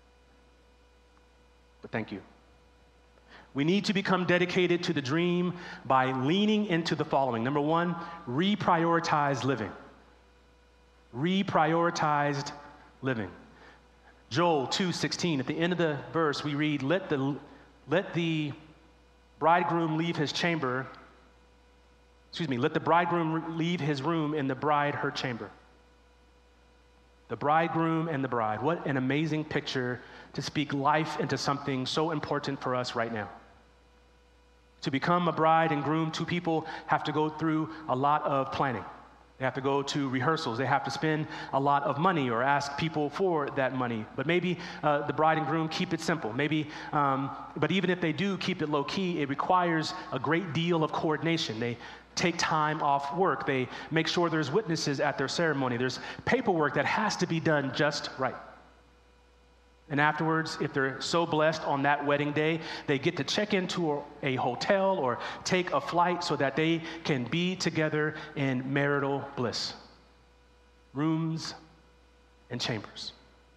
But thank you. We need to become dedicated to the dream by leaning into the following. Number one, reprioritize living. Reprioritized living. Joel 2:16, at the end of the verse, we read, let the bridegroom leave his chamber, let the bridegroom leave his room and the bride her chamber. The bridegroom and the bride. What an amazing picture to speak life into something so important for us right now. To become a bride and groom, two people have to go through a lot of planning. They have to go to rehearsals. They have to spend a lot of money or ask people for that money. But maybe the bride and groom keep it simple. But even if they do keep it low key, it requires a great deal of coordination. They take time off work. They make sure there's witnesses at their ceremony. There's paperwork that has to be done just right. And afterwards, if they're so blessed on that wedding day, they get to check into a hotel or take a flight so that they can be together in marital bliss. Rooms and chambers.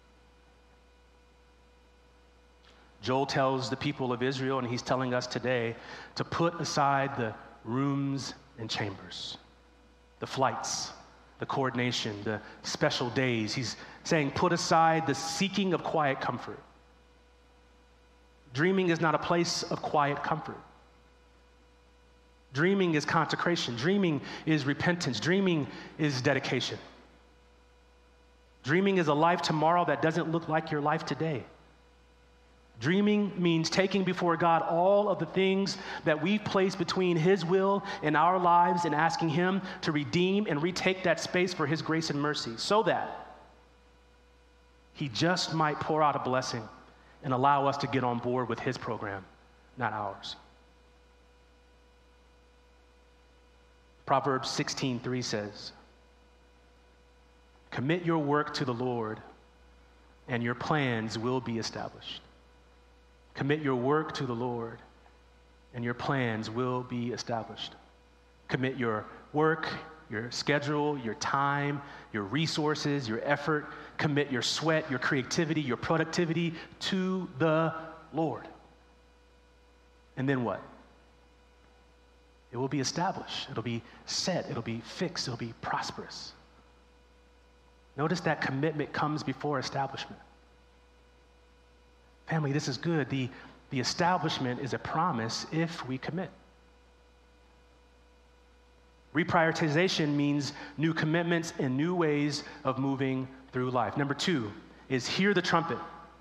Joel tells the people of Israel, and he's telling us today, to put aside the rooms and chambers, the flights, the coordination, the special days. He's saying put aside the seeking of quiet comfort. Dreaming is not a place of quiet comfort. Dreaming is consecration. Dreaming is repentance. Dreaming is dedication. Dreaming is a life tomorrow that doesn't look like your life today. Dreaming means taking before God all of the things that we've placed between his will and our lives and asking him to redeem and retake that space for his grace and mercy so that he just might pour out a blessing and allow us to get on board with his program, not ours. Proverbs 16:3 says, "Commit your work to the Lord, and your plans will be established." Commit your work to the Lord, and your plans will be established. Commit your work, your schedule, your time, your resources, your effort. Commit your sweat, your creativity, your productivity to the Lord. And then what? It will be established. It'll be set. It'll be fixed. It'll be prosperous. Notice that commitment comes before establishment. Family, this is good. The establishment is a promise if we commit. Reprioritization means new commitments and new ways of moving through life. Number 2 is hear the trumpet.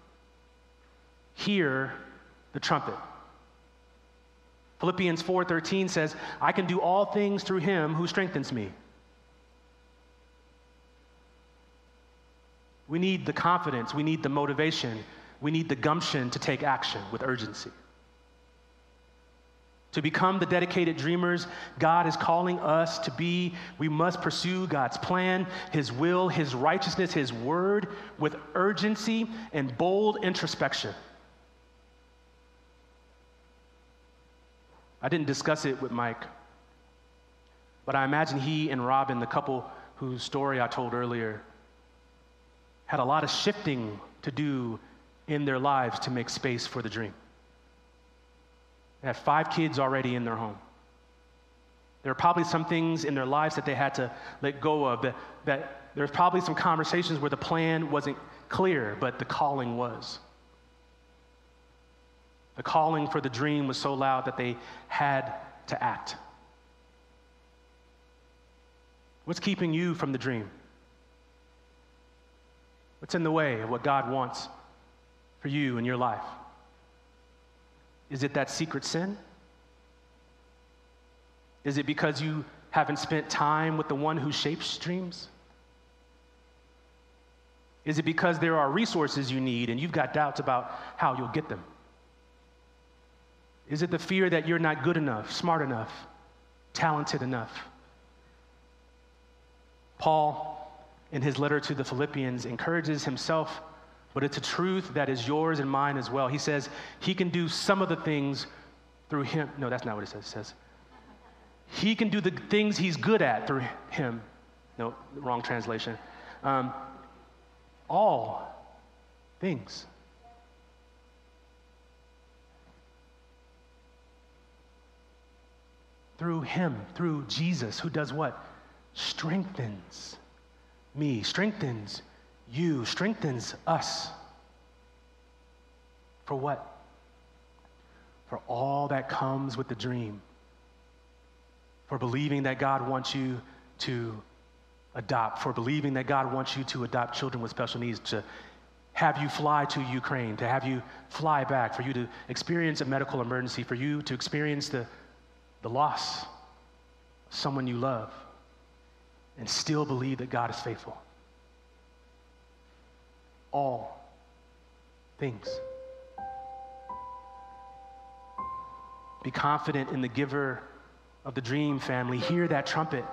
Hear the trumpet. Philippians 4:13 says, I can do all things through him who strengthens me. We need the confidence, we need the motivation, we need the gumption to take action with urgency. To become the dedicated dreamers God is calling us to be, we must pursue God's plan, his will, his righteousness, his word with urgency and bold introspection. I didn't discuss it with Mike, but I imagine he and Robin, the couple whose story I told earlier, had a lot of shifting to do in their lives to make space for the dream. They have 5 kids already in their home. There are probably some things in their lives that they had to let go of, that there's probably some conversations where the plan wasn't clear, but the calling was. The calling for the dream was so loud that they had to act. What's keeping you from the dream? What's in the way of what God wants for you in your life? Is it that secret sin? Is it because you haven't spent time with the one who shapes dreams? Is it because there are resources you need and you've got doubts about how you'll get them? Is it the fear that you're not good enough, smart enough, talented enough? Paul, in his letter to the Philippians, encourages himself, but it's a truth that is yours and mine as well. He says he can do some of the things through him. No, that's not what it says. It says he can do the things he's good at through him. No, wrong translation. All things. Through him, through Jesus, who does what? Strengthens me, strengthens you, strengthens us. For what? For all that comes with the dream. For believing that God wants you to adopt, for believing that God wants you to adopt children with special needs, to have you fly to Ukraine, to have you fly back, for you to experience a medical emergency, for you to experience the loss of someone you love, and still believe that God is faithful. All things. Be confident in the giver of the dream, family. Hear that trumpet.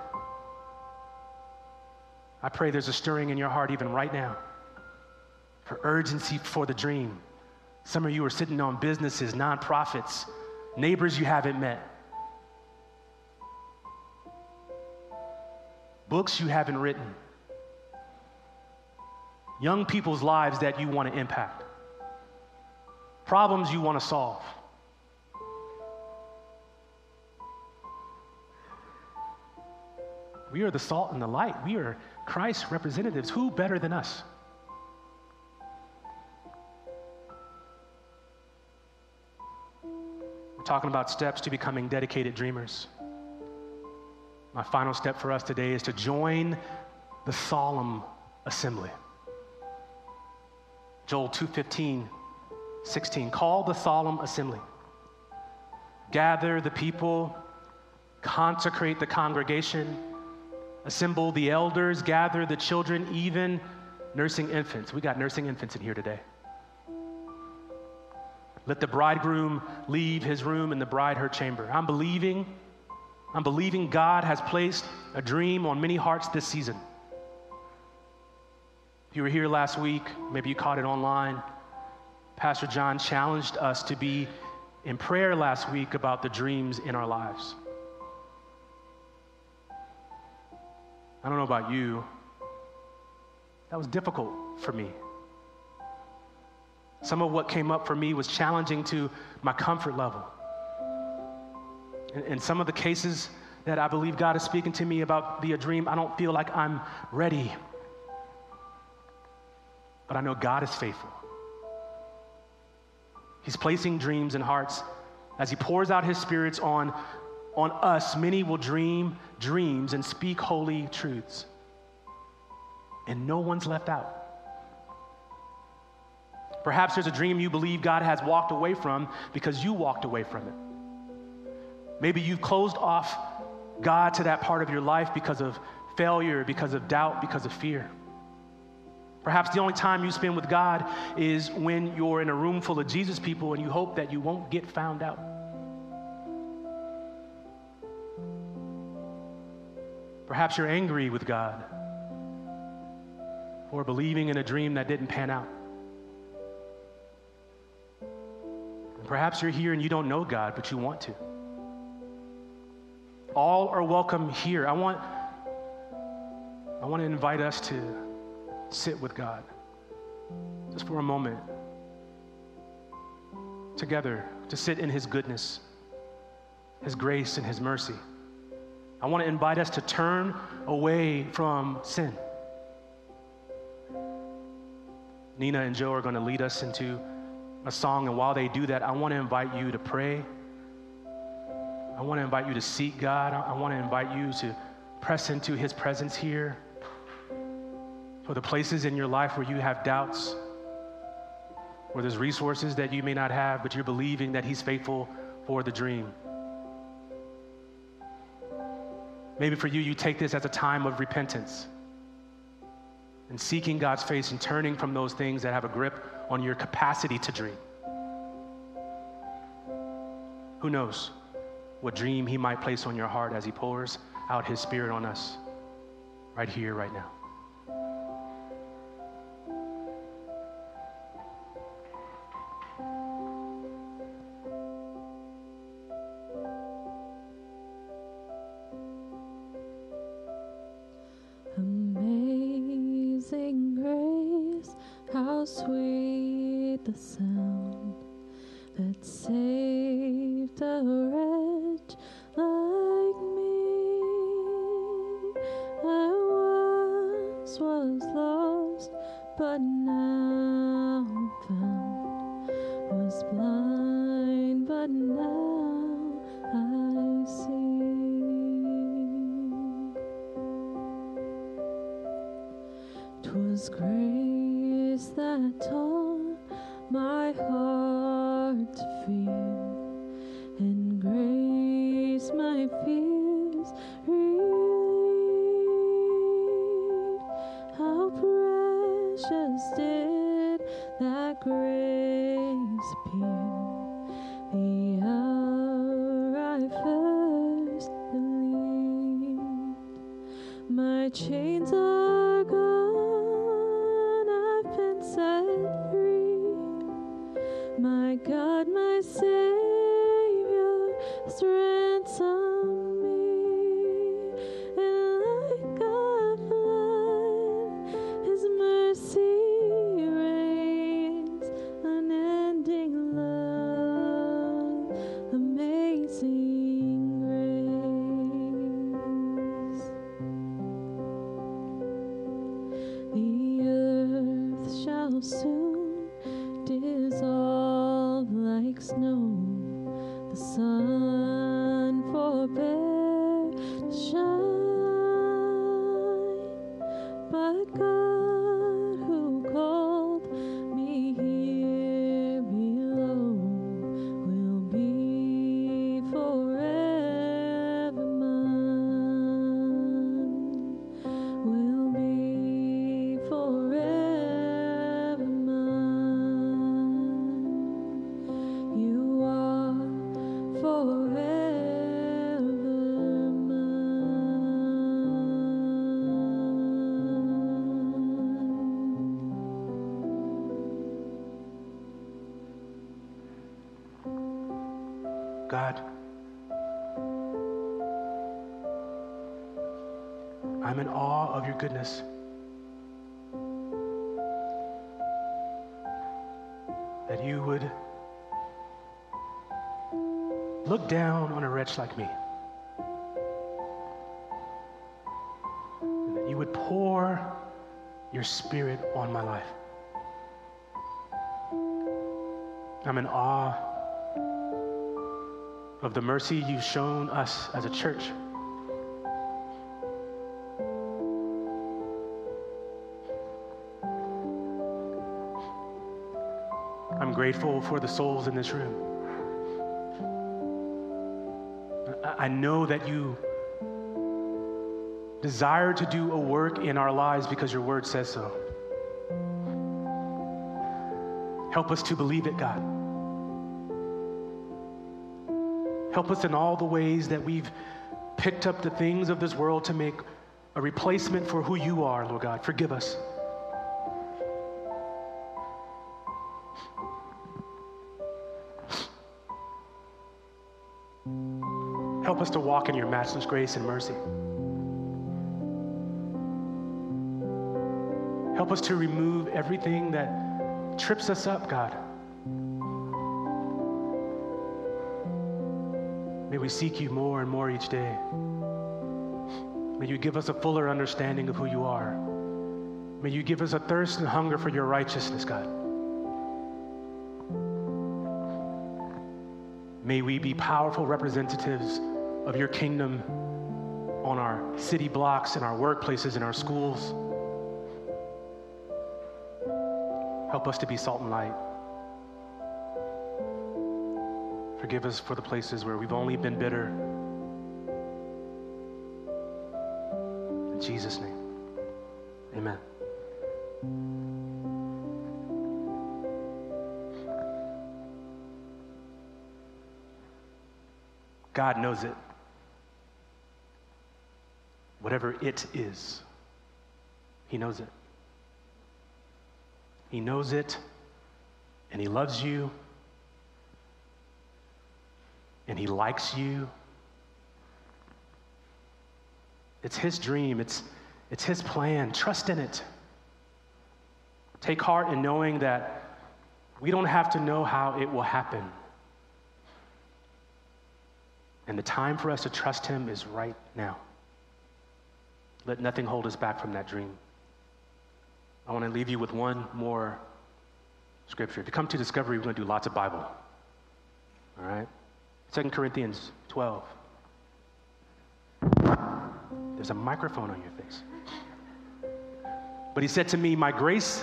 I pray there's a stirring in your heart even right now for urgency for the dream. Some of you are sitting on businesses, nonprofits, neighbors you haven't met, books you haven't written, young people's lives that you want to impact, problems you want to solve. We are the salt and the light. We are Christ's representatives. Who better than us? We're talking about steps to becoming dedicated dreamers. My final step for us today is to join the solemn assembly. Joel 2:15-16. Call the solemn assembly. Gather the people, consecrate the congregation, assemble the elders, gather the children, even nursing infants. We got nursing infants in here today. Let the bridegroom leave his room and the bride her chamber. I'm believing God has placed a dream on many hearts this season. If you were here last week, maybe you caught it online, Pastor John challenged us to be in prayer last week about the dreams in our lives. I don't know about you. That was difficult for me. Some of what came up for me was challenging to my comfort level. In some of the cases that I believe God is speaking to me about the dream, I don't feel like I'm ready. But I know God is faithful. He's placing dreams in hearts. As he pours out his spirits on us, many will dream dreams and speak holy truths. And no one's left out. Perhaps there's a dream you believe God has walked away from because you walked away from it. Maybe you've closed off God to that part of your life because of failure, because of doubt, because of fear. Perhaps the only time you spend with God is when you're in a room full of Jesus people and you hope that you won't get found out. Perhaps you're angry with God for believing in a dream that didn't pan out. And perhaps you're here and you don't know God, but you want to. All are welcome here. I want to invite us to sit with God just for a moment together, to sit in his goodness, his grace, and his mercy. I want to invite us to turn away from sin. Nina and Joe are going to lead us into a song, and while they do that, I want to invite you to pray. I want to invite you to seek God. I want to invite you to press into his presence here. For the places in your life where you have doubts, where there's resources that you may not have, but you're believing that he's faithful for the dream. Maybe for you, you take this as a time of repentance and seeking God's face and turning from those things that have a grip on your capacity to dream. Who knows what dream he might place on your heart as he pours out his spirit on us right here, right now. Amazing grace, how sweet the sound that saved a wretch like me. I once was lost, but now found, was blind, but now I see. 'Twas grace that taught my heart to fear, and grace my fears relieved. How precious did that grace appear the hour I first believed. My chains are gone, I've been set free. My God, my Savior, has ransomed me. And like a flood, his mercy reigns, unending love, amazing grace. The earth shall soon dissolve like snow, the sun forbear to shine, but God who called me here below will be forever mine, will be forever mine. You are forever mine. God, I'm in awe of your goodness. That you would look down on a wretch like me. And that you would pour your spirit on my life. I'm in awe of the mercy you've shown us as a church. I'm grateful for the souls in this room. I know that you desire to do a work in our lives because your word says so. Help us to believe it, God. Help us in all the ways that we've picked up the things of this world to make a replacement for who you are, Lord God. Forgive us. Help us to walk in your matchless grace and mercy. Help us to remove everything that trips us up, God. May we seek you more and more each day. May you give us a fuller understanding of who you are. May you give us a thirst and hunger for your righteousness, God. May we be powerful representatives of your kingdom on our city blocks, in our workplaces, in our schools. Help us to be salt and light. Forgive us for the places where we've only been bitter. In Jesus' name, amen. God knows it. Whatever it is, he knows it. He knows it, and he loves you, and he likes you. It's his dream. It's his plan. Trust in it. Take heart in knowing that we don't have to know how it will happen. And the time for us to trust him is right now. Let nothing hold us back from that dream. I want to leave you with one more scripture. If you come to Discovery, we're going to do lots of Bible. All right? 2 Corinthians 12. There's a microphone on your face. But he said to me, my grace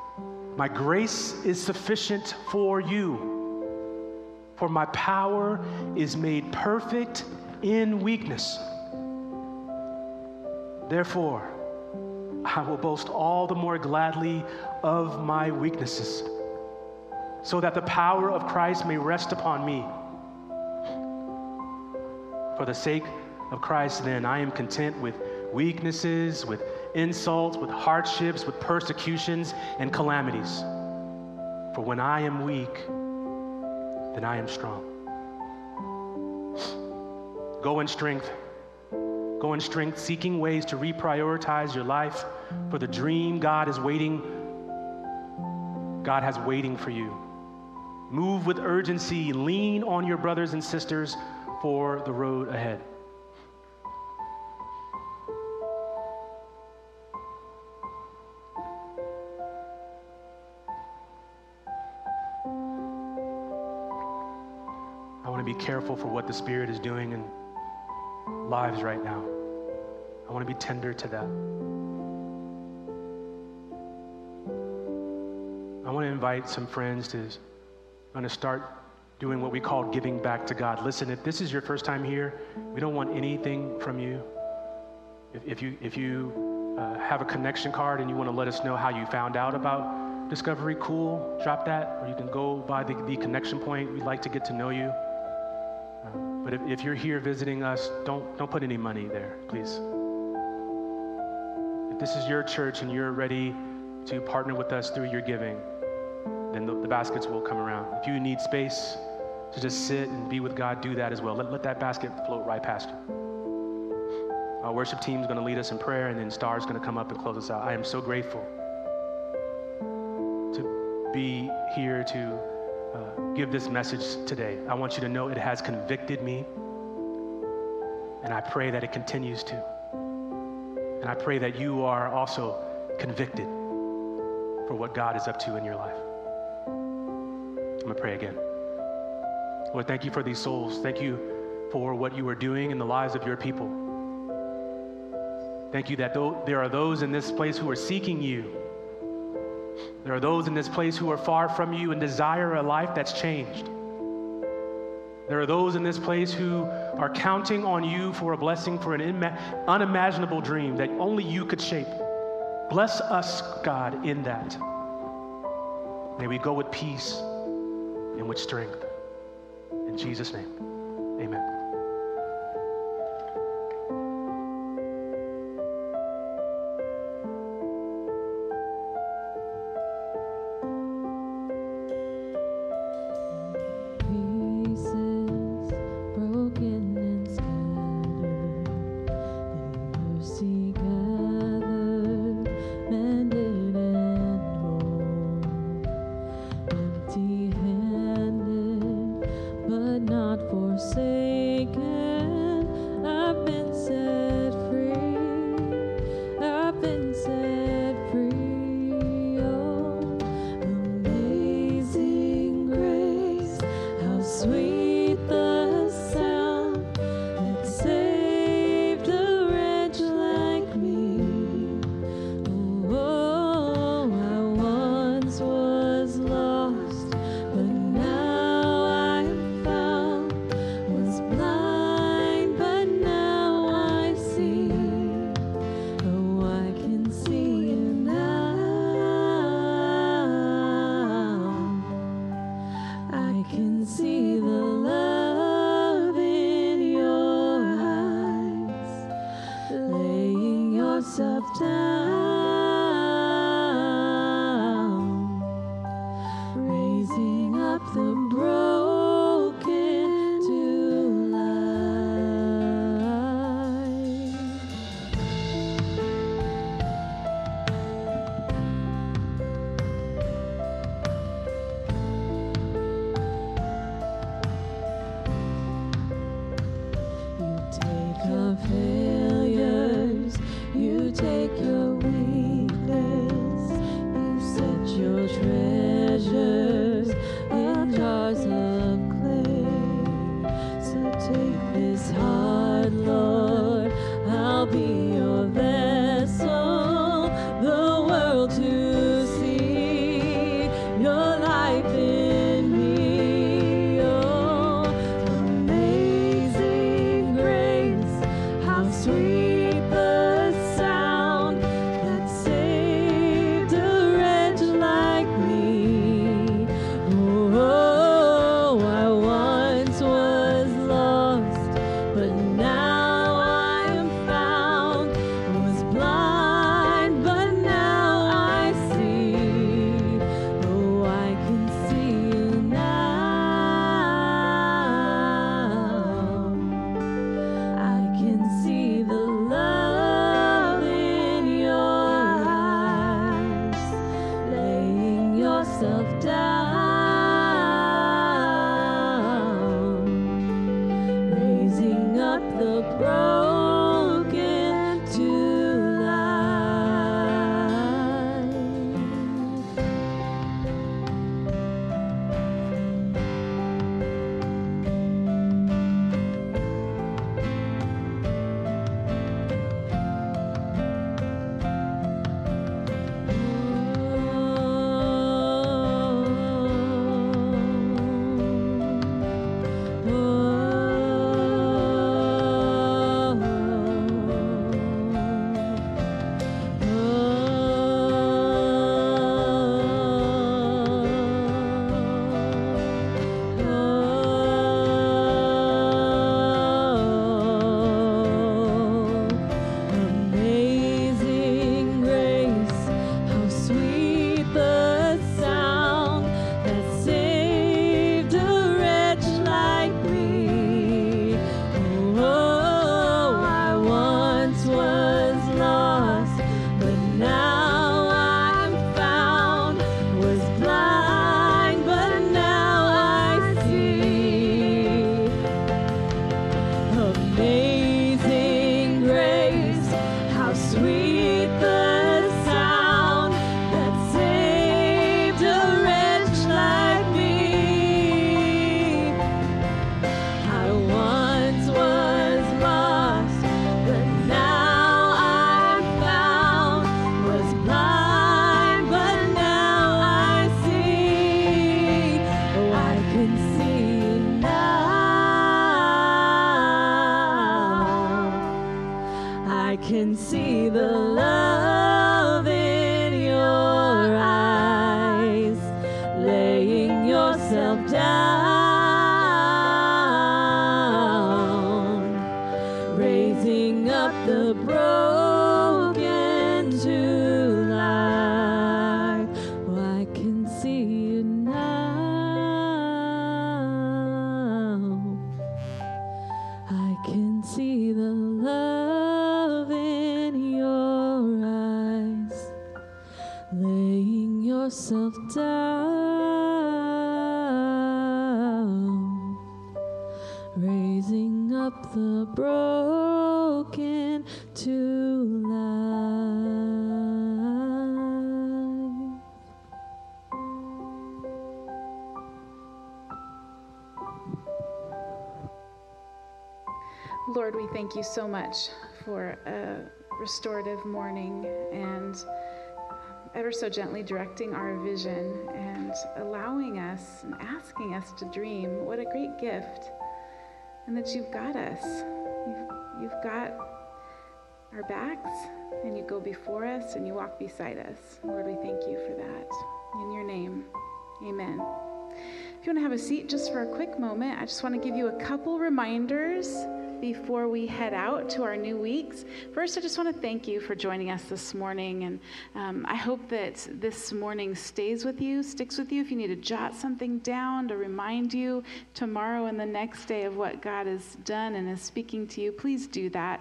is sufficient for you, for my power is made perfect in weakness. Therefore, I will boast all the more gladly of my weaknesses, so that the power of Christ may rest upon me. For the sake of Christ, then, I am content with weaknesses, with insults, with hardships, with persecutions and calamities. For when I am weak, then I am strong. Go in strength. Go in strength, seeking ways to reprioritize your life for the dream God has waiting for you. Move with urgency. Lean on your brothers and sisters for the road ahead. I want to be careful for what the Spirit is doing in lives right now. I want to be tender to that. I want to invite some friends to start doing what we call giving back to God. Listen, if this is your first time here, we don't want anything from you. If you have a connection card and you want to let us know how you found out about Discovery, cool, drop that. Or you can go by the connection point. We'd like to get to know you. But if you're here visiting us, don't put any money there, please. If this is your church and you're ready to partner with us through your giving, then the baskets will come around. If you need space to just sit and be with God, do that as well. Let that basket float right past you. Our worship team is going to lead us in prayer, and then Star's going to come up and close us out. I am so grateful to be here to give this message today. I want you to know it has convicted me, and I pray that it continues to. And I pray that you are also convicted for what God is up to in your life. I'm going to pray again. Lord, thank you for these souls. Thank you for what you are doing in the lives of your people. Thank you that there are those in this place who are seeking you. There are those in this place who are far from you and desire a life that's changed. There are those in this place who are counting on you for a blessing, for an unimaginable dream that only you could shape. Bless us, God, in that. May we go with peace and with strength. In Jesus' name, amen. Pieces broken and scattered, in mercy gathered, mended and whole. Empty-handed, but not forsaken. I've been set free. I've been set free. Oh, amazing grace, how sweet the sound that saved a wretch like me. Oh, I once was lost, but now I am found. Was blind, but now I see. Oh, I can see you now. I can see the love in your eyes, laying yourself down, raising up the broken to life. You take our failures, you take your weakness, you set your treasures in jars of clay. So take this heart, Lord, I'll be your vessel, the world to see your life in me. Oh, amazing grace, how sweet the sound that saved a wretch like me. Oh, I once was lost, but now I am found. Was blind, but now I see. Oh, I can see you now. I can see the love in your eyes, laying yourself down, raising up the broken to life. Oh, yourself down, raising up the broken to life. Lord, we thank you so much for a restorative morning and ever so gently directing our vision and allowing us and asking us to dream. What a great gift. And that you've got us. You've got our backs, and you go before us and you walk beside us. Lord, we thank you for that. In your name, amen. If you want to have a seat just for a quick moment, I just want to give you a couple reminders before we head out to our new weeks. First, I just want to thank you for joining us this morning, and I hope that this morning sticks with you. If you need to jot something down to remind you tomorrow and the next day of what God has done and is speaking to you, please do that.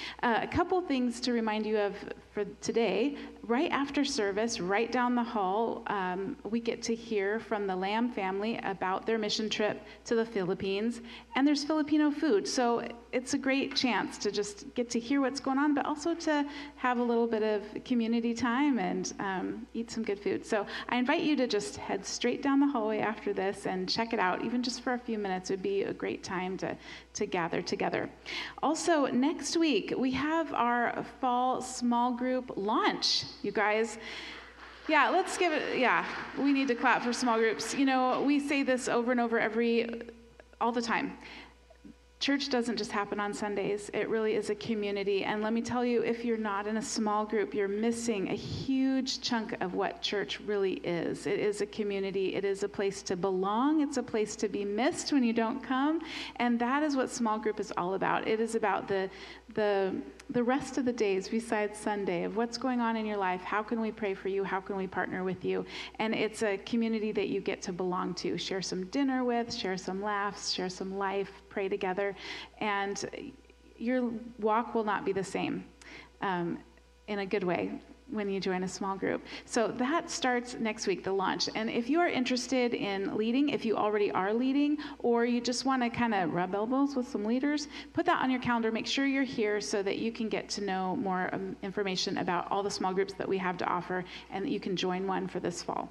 A couple things to remind you of for today. Right after service, right down the hall, we get to hear from the Lamb family about their mission trip to the Philippines, and there's Filipino food. So it's a great chance to just get to hear what's going on, but also to have a little bit of community time and eat some good food. So I invite you to just head straight down the hallway after this and check it out. Even just for a few minutes would be a great time to gather together. Also, next week, we have our fall small group launch, you guys. Yeah, let's give it, we need to clap for small groups. You know, we say this over and over all the time. Church doesn't just happen on Sundays. It really is a community. And let me tell you, if you're not in a small group, you're missing a huge chunk of what church really is. It is a community. It is a place to belong. It's a place to be missed when you don't come. And that is what small group is all about. It is about the rest of the days besides Sunday of what's going on in your life. How can we pray for you? How can we partner with you? And it's a community that you get to belong to. Share some dinner with, share some laughs, share some life, pray together, and your walk will not be the same in a good way when you join a small group. So that starts next week, the launch. And if you are interested in leading, if you already are leading, or you just want to kind of rub elbows with some leaders, put that on your calendar. Make sure you're here so that you can get to know more information about all the small groups that we have to offer, and that you can join one for this fall.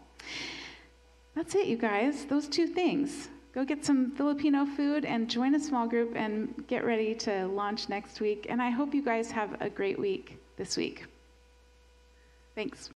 That's it, you guys. Those two things. Go get some Filipino food and join a small group and get ready to launch next week. And I hope you guys have a great week this week. Thanks.